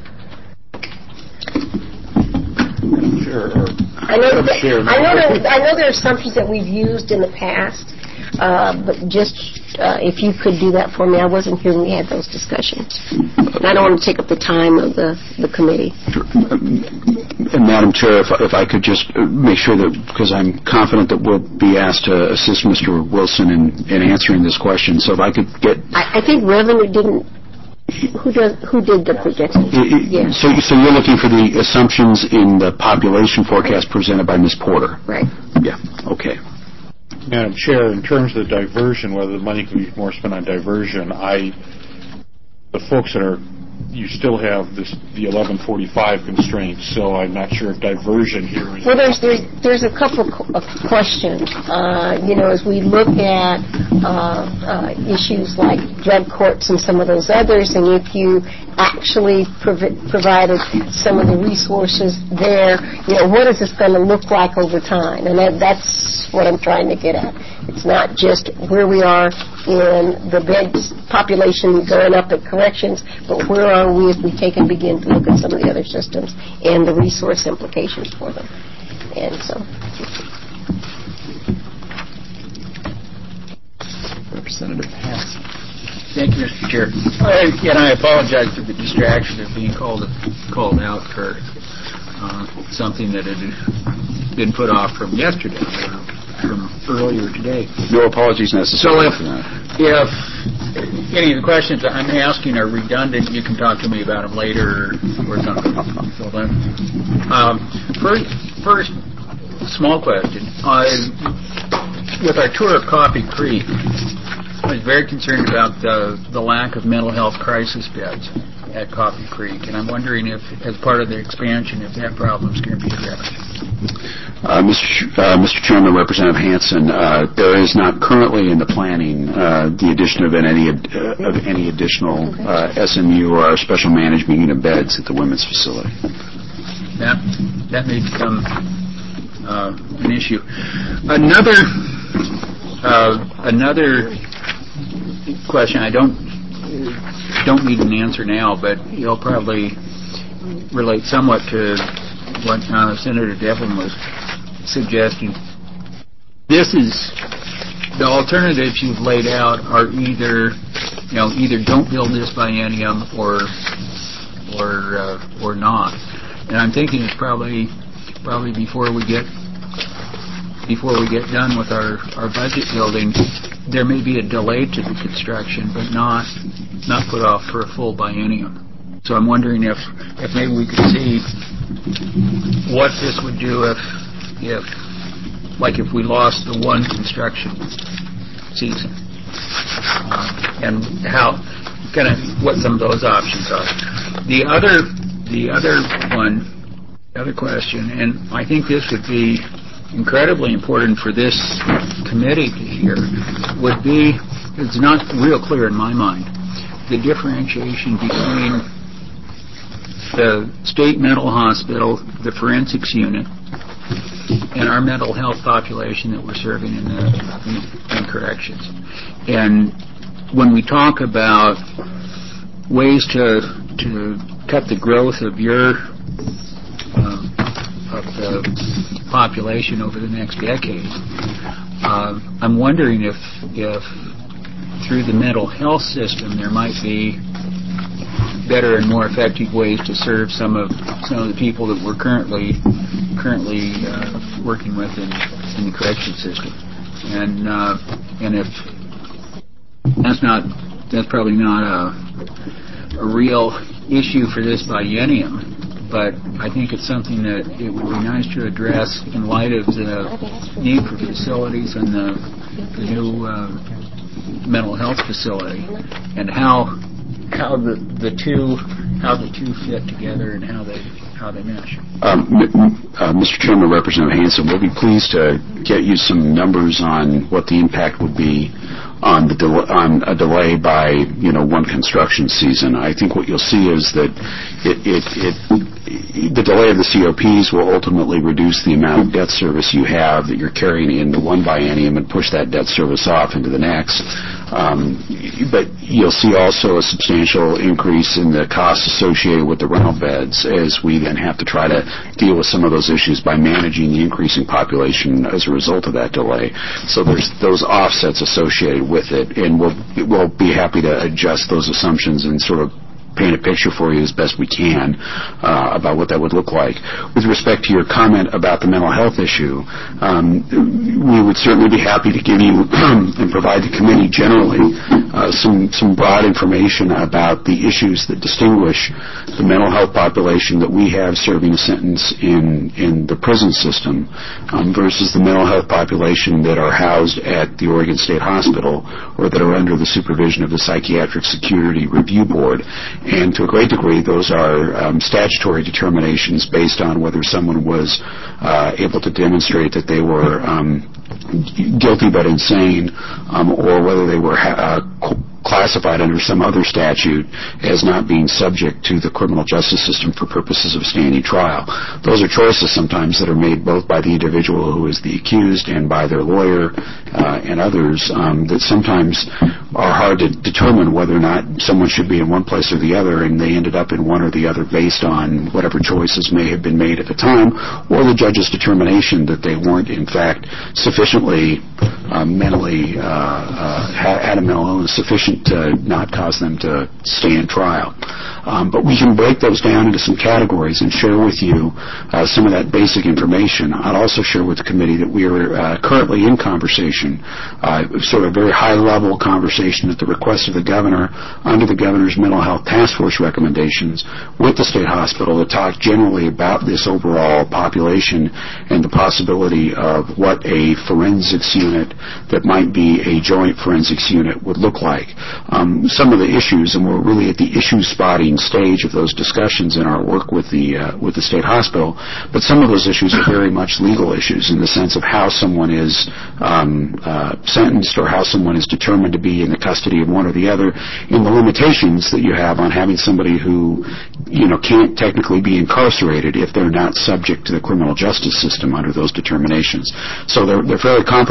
Sure. Or, I know that, sure. I know there, I know there are assumptions that we've used in the past, uh, but just uh, if you could do that for me. I wasn't here when we had those discussions, and I don't want to take up the time of the the committee. And Madam Chair, if, if I could just make sure that, because I'm confident that we'll be asked to assist Mister Wilson in, in answering this question, so if I could get... I, I think revenue didn't... Who does? Who did the projection? Yes. So, so you're looking for the assumptions in the population forecast presented by Miz Porter? Right. Yeah, okay. Madam Chair, in terms of the diversion, whether the money can be more spent on diversion, I, the folks that are, you still have this, the eleven forty-five constraints, so I'm not sure if diversion here is... Well, there's there's, there's a couple of questions. Uh, you know, as we look at uh, uh, issues like drug courts and some of those others, and if you actually prov- provided some of the resources there, you know, what is this going to look like over time? And that, that's what I'm trying to get at. It's not just where we are in the bed population going up at corrections, but where are we as we take and begin to look at some of the other systems and the resource implications for them. And so... Representative Hanson. Thank you, Mister Chair. I, and I apologize for the distraction of being called called out for uh, something that had been put off from yesterday, uh, from earlier today. No apologies necessary. So if, if any of the questions I'm asking are redundant, you can talk to me about them later or something. So then, um, first, first, small question. Uh, with our tour of Coffee Creek, I was very concerned about the, the lack of mental health crisis beds at Coffee Creek, and I'm wondering if, as part of the expansion, if that problem is going to be addressed. Uh, Mister Ch- uh, Mister Chairman, Representative Hanson, uh, there is not currently in the planning uh, the addition of any uh, of any additional uh, S M U or our special management unit beds at the women's facility. That that may become uh, an issue. Another Uh, another question. I don't don't need an answer now, but you'll probably relate somewhat to what uh, Senator Devlin was suggesting. This is the alternatives you've laid out are either, you know, either don't build this biennium or or uh, or not. And I'm thinking it's probably probably before we get before we get done with our, our budget building, there may be a delay to the construction, but not not put off for a full biennium. So I'm wondering if, if maybe we could see what this would do if if like if we lost the one construction season, uh, and how kind of what some of those options are. The other the other one, the other question, and I think this would be incredibly important for this committee to hear, would be, it's not real clear in my mind, the differentiation between the state mental hospital, the forensics unit, and our mental health population that we're serving in the in, in corrections. And when we talk about ways to to cut the growth of your uh, of the population over the next decade, uh, I'm wondering if if through the mental health system there might be better and more effective ways to serve some of some of the people that we're currently currently uh, working with in, in the correction system. And uh, and if that's not that's probably not a, a real issue for this biennium, but I think it's something that it would be nice to address in light of the need for facilities and the, the new uh, mental health facility, and how how the the two how the two fit together and how they how they mesh. Um, uh, Mister Chairman, Representative Hanson, we'll be pleased to get you some numbers on what the impact would be on the del- on a delay by you know one construction season. I think what you'll see is that it, it, it the delay of the C O Ps will ultimately reduce the amount of debt service you have that you're carrying into one biennium and push that debt service off into the next. Um, but you'll see also a substantial increase in the costs associated with the rental beds as we then have to try to deal with some of those issues by managing the increasing population as a result of that delay. So there's those offsets associated with it, and we'll we'll be happy to adjust those assumptions and sort of paint a picture for you as best we can uh, about what that would look like. With respect to your comment about the mental health issue, um, we would certainly be happy to give you and provide the committee generally uh, some some broad information about the issues that distinguish the mental health population that we have serving a sentence in in the prison system um, versus the mental health population that are housed at the Oregon State Hospital or that are under the supervision of the Psychiatric Security Review Board. And to a great degree, those are um, statutory determinations based on whether someone was uh, able to demonstrate that they were um, guilty but insane, um, or whether they were ha- uh, classified under some other statute as not being subject to the criminal justice system for purposes of standing trial. Those are choices sometimes that are made both by the individual who is the accused and by their lawyer uh, and others um, that sometimes are hard to determine whether or not someone should be in one place or the other, and they ended up in one or the other based on whatever choices may have been made at the time, or the judge's determination that they weren't in fact sufficiently uh, mentally uh, uh, had a mental illness sufficient to not cause them to stand trial. Um, but we can break those down into some categories and share with you uh, some of that basic information. I'd also share with the committee that we are uh, currently in conversation, uh, sort of very high-level conversation at the request of the governor under the governor's mental health task force recommendations with the state hospital to talk generally about this overall population and the possibility of what a forensics unit that might be a joint forensics unit would look like. Um, some of the issues, and we're really at the issue spotting stage of those discussions in our work with the uh, with the state hospital, but some of those issues are very much legal issues in the sense of how someone is um, uh, sentenced or how someone is determined to be in the custody of one or the other, and the limitations that you have on having somebody who, you know, can't technically be incarcerated if they're not subject to the criminal justice system under those determinations. So they're, they're fairly complicated issues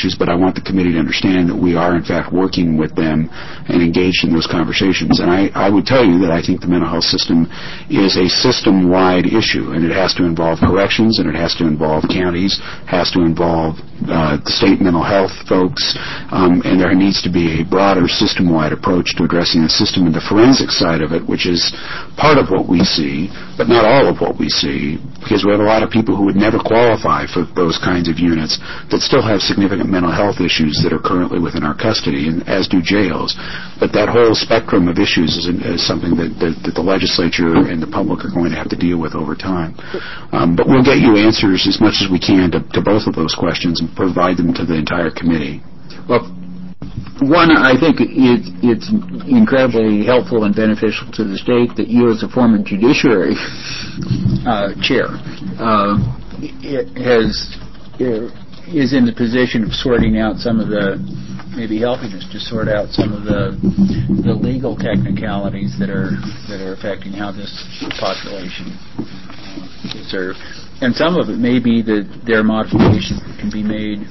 issues, but I want the committee to understand that we are, in fact, working with them and engaged in those conversations. And I, I would tell you that I think the mental health system is a system-wide issue, and it has to involve corrections, and it has to involve counties, has to involve uh, the state mental health folks, um, and there needs to be a broader system-wide approach to addressing the system and the forensic side of it, which is part of what we see, but not all of what we see, because we have a lot of people who would never qualify for those kinds of units that still have significant mental health issues that are currently within our custody, and as do jails. But that whole spectrum of issues is, is something that, that, that the legislature and the public are going to have to deal with over time. Um, but we'll get you answers as much as we can to, to both of those questions and provide them to the entire committee. Well, one, I think it, it's incredibly helpful and beneficial to the state that you, as a former judiciary uh, chair, uh, it has uh, is in the position of sorting out some of the, maybe helping us to sort out some of the the legal technicalities that are that are affecting how this population uh, is served. And some of it may be that there are modifications that can be made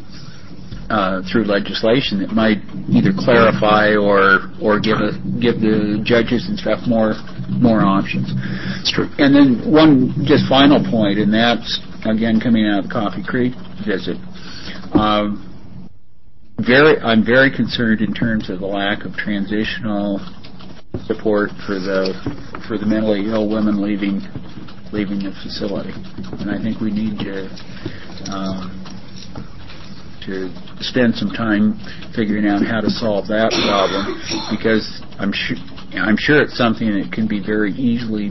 Uh, through legislation that might either clarify or or give a, give the judges and stuff more more options. That's true. And then one just final point, and that's again coming out of the Coffee Creek visit. Um, very, I'm very concerned in terms of the lack of transitional support for the for the mentally ill women leaving leaving the facility, and I think we need to. Um, to spend some time figuring out how to solve that problem, because I'm sure I'm sure it's something that can be very easily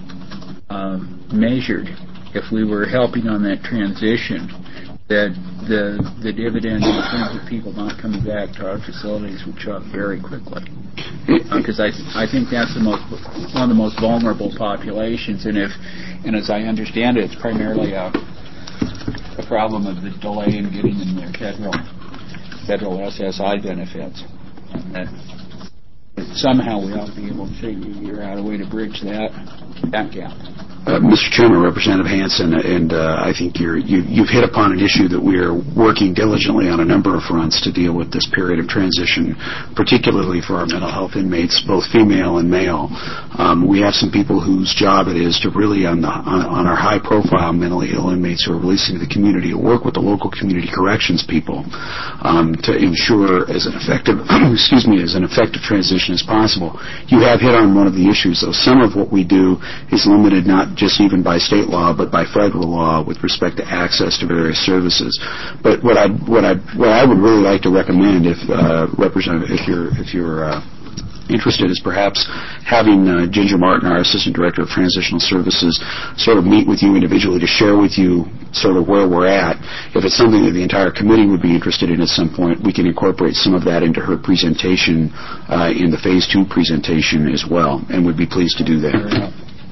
um, measured. If we were helping on that transition, that the the dividend in terms of people not coming back to our facilities would show up very quickly. Because uh, I I think that's the most one of the most vulnerable populations, and if and as I understand it, it's primarily a the problem of the delay in getting them their federal federal S S I benefits. And that somehow we ought to be able to figure out a way to bridge that that gap. Uh, Mister Chairman, Representative Hanson, and uh, I think you're, you, you've hit upon an issue that we are working diligently on a number of fronts to deal with this period of transition, particularly for our mental health inmates, both female and male. Um, we have some people whose job it is to really, on, the, on, on our high-profile mentally ill inmates who are releasing to the community, to work with the local community corrections people um, to ensure as an effective, excuse me, as an effective transition as possible. You have hit on one of the issues, though. Some of what we do is limited not just even by state law, but by federal law with respect to access to various services. But what I what I what I would really like to recommend, if uh, Representative, if you're if you're uh, interested, is perhaps having uh, Ginger Martin, our Assistant Director of Transitional Services, sort of meet with you individually to share with you sort of where we're at. If it's something that the entire committee would be interested in at some point, we can incorporate some of that into her presentation uh, in the Phase two presentation as well, and would be pleased to do that.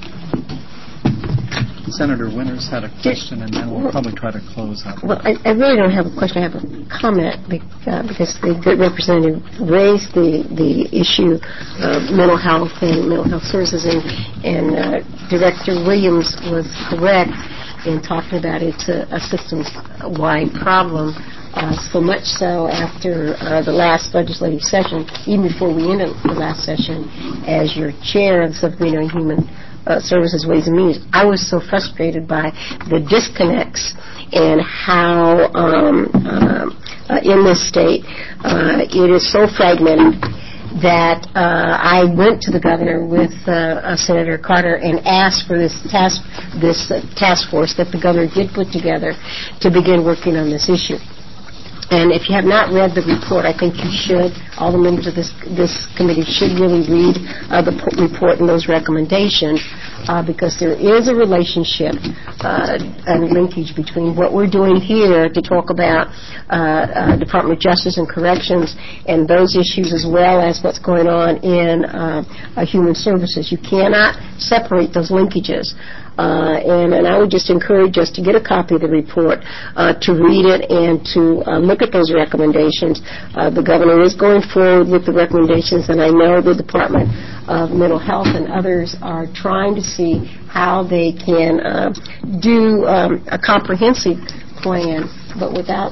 Senator Winters had a question, and then we'll probably try to close up. Well, I, I really don't have a question. I have a comment uh, because the good representative raised the, the issue of mental health and mental health services, and, and uh, Director Williams was correct in talking about it's a, a systems-wide problem. Uh, so much so after uh, the last legislative session, even before we ended the last session, as your chair of the Subcommittee on Human Uh, Services, Ways and Means, I was so frustrated by the disconnects and how um, uh, uh, in this state uh, it is so fragmented that uh, I went to the governor with uh, uh, Senator Carter and asked for this task this uh, task force that the governor did put together to begin working on this issue. And if you have not read the report, I think you should. All the members of this this committee should really read uh, the p- report and those recommendations uh, because there is a relationship uh, and linkage between what we're doing here to talk about uh, uh, Department of Justice and Corrections and those issues, as well as what's going on in uh, uh, Human Services. You cannot separate those linkages. Uh, and, and I would just encourage us to get a copy of the report, uh, to read it, and to uh, look at those recommendations. Uh, the governor is going forward with the recommendations, and I know the Department of Mental Health and others are trying to see how they can uh, do um, a comprehensive plan, but without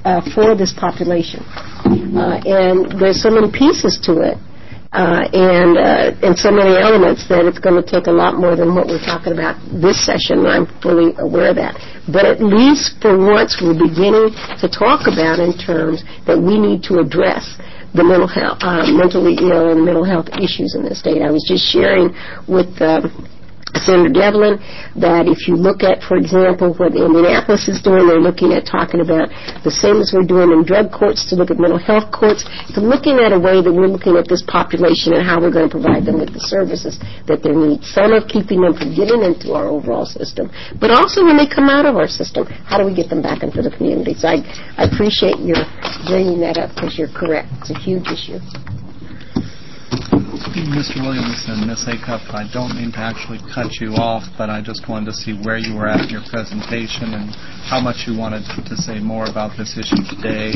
uh, for this population. Uh, and there's so many pieces to it. Uh, and uh, and so many elements that it's going to take a lot more than what we're talking about this session. I'm fully aware of that. But at least for once we're beginning to talk about in terms that we need to address the mental health, uh, mentally ill and mental health issues in this state. I was just sharing with um, Senator Devlin that if you look at, for example, what Indianapolis is doing, they're looking at talking about the same as we're doing in drug courts to look at mental health courts, to looking at a way that we're looking at this population and how we're going to provide them with the services that they need. Some are keeping them from getting into our overall system, but also when they come out of our system, how do we get them back into the community? So I, I appreciate your bringing that up because you're correct. It's a huge issue. Mister Williams and Miz Acuff, I don't mean to actually cut you off, but I just wanted to see where you were at in your presentation and how much you wanted to say more about this issue today.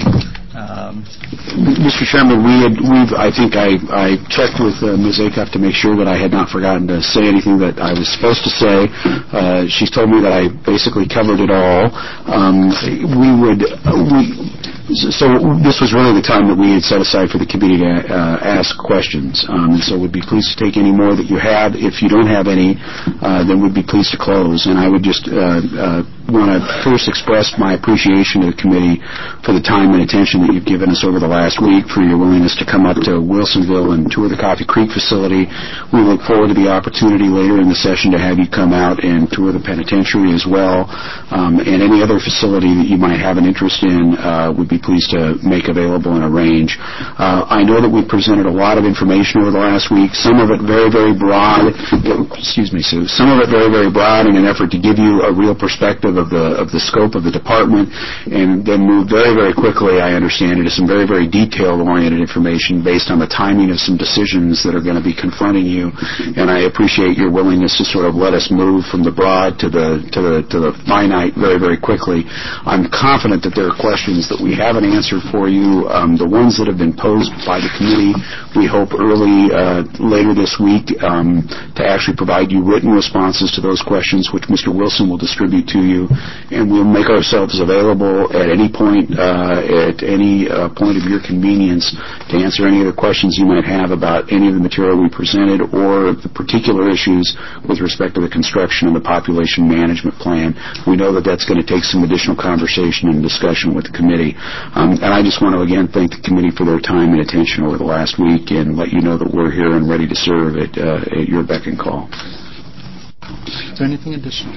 Um, Mister Chairman, we had, we've, I think I, I checked with uh, Miz Acuff to make sure that I had not forgotten to say anything that I was supposed to say. Uh, she's told me that I basically covered it all. Um, we would, uh, we, so this was really the time that we had set aside for the committee to uh, ask questions. Um, and so we'd be pleased to take any more that you had. If you don't have any, uh, then we'd be pleased to close. And I would just uh, uh, want to first express my appreciation to the committee for the time and attention that you've given us over the last week, for your willingness to come up to Wilsonville and tour the Coffee Creek facility. We look forward to the opportunity later in the session to have you come out and tour the penitentiary as well. Um, and any other facility that you might have an interest in, uh, we'd be pleased to make available and arrange. Uh, I know that we presented a lot of information over the last week, some of it very, very broad. Excuse me, Sue. Some of it very, very broad in an effort to give you a real perspective of the of the scope of the department, and then move very, very quickly, I understand, into some very, very detail-oriented information based on the timing of some decisions that are going to be confronting you. And I appreciate your willingness to sort of let us move from the broad to the to the to the finite very, very quickly. I'm confident that there are questions that we haven't answered for you. Um, the ones that have been posed by the committee, we hope early uh, later this week um, to actually provide you written responses to those questions, which Mister Wilson will distribute to you, and we'll make ourselves available at any point, uh, at any uh, point of your convenience, to answer any of the questions you might have about any of the material we presented or the particular issues with respect to the construction of the population management plan. We know that that's going to take some additional conversation and discussion with the committee. Um, and I just want to again thank the committee for their time and attention over the last week, and let you know that we're here and ready to serve at, uh, at your beck and call. Is there anything additional?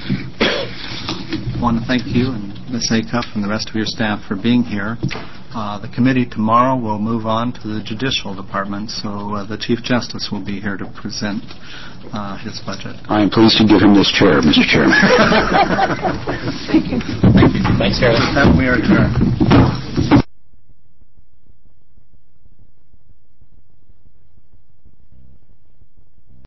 I want to thank you and Miz Acuff and the rest of your staff for being here. Uh, the committee tomorrow will move on to the Judicial Department, so uh, the Chief Justice will be here to present uh, his budget. I am pleased to give him this chair, Mister Chairman. Thank you. Thank you. Thanks, Charlie. With that, we are adjourned.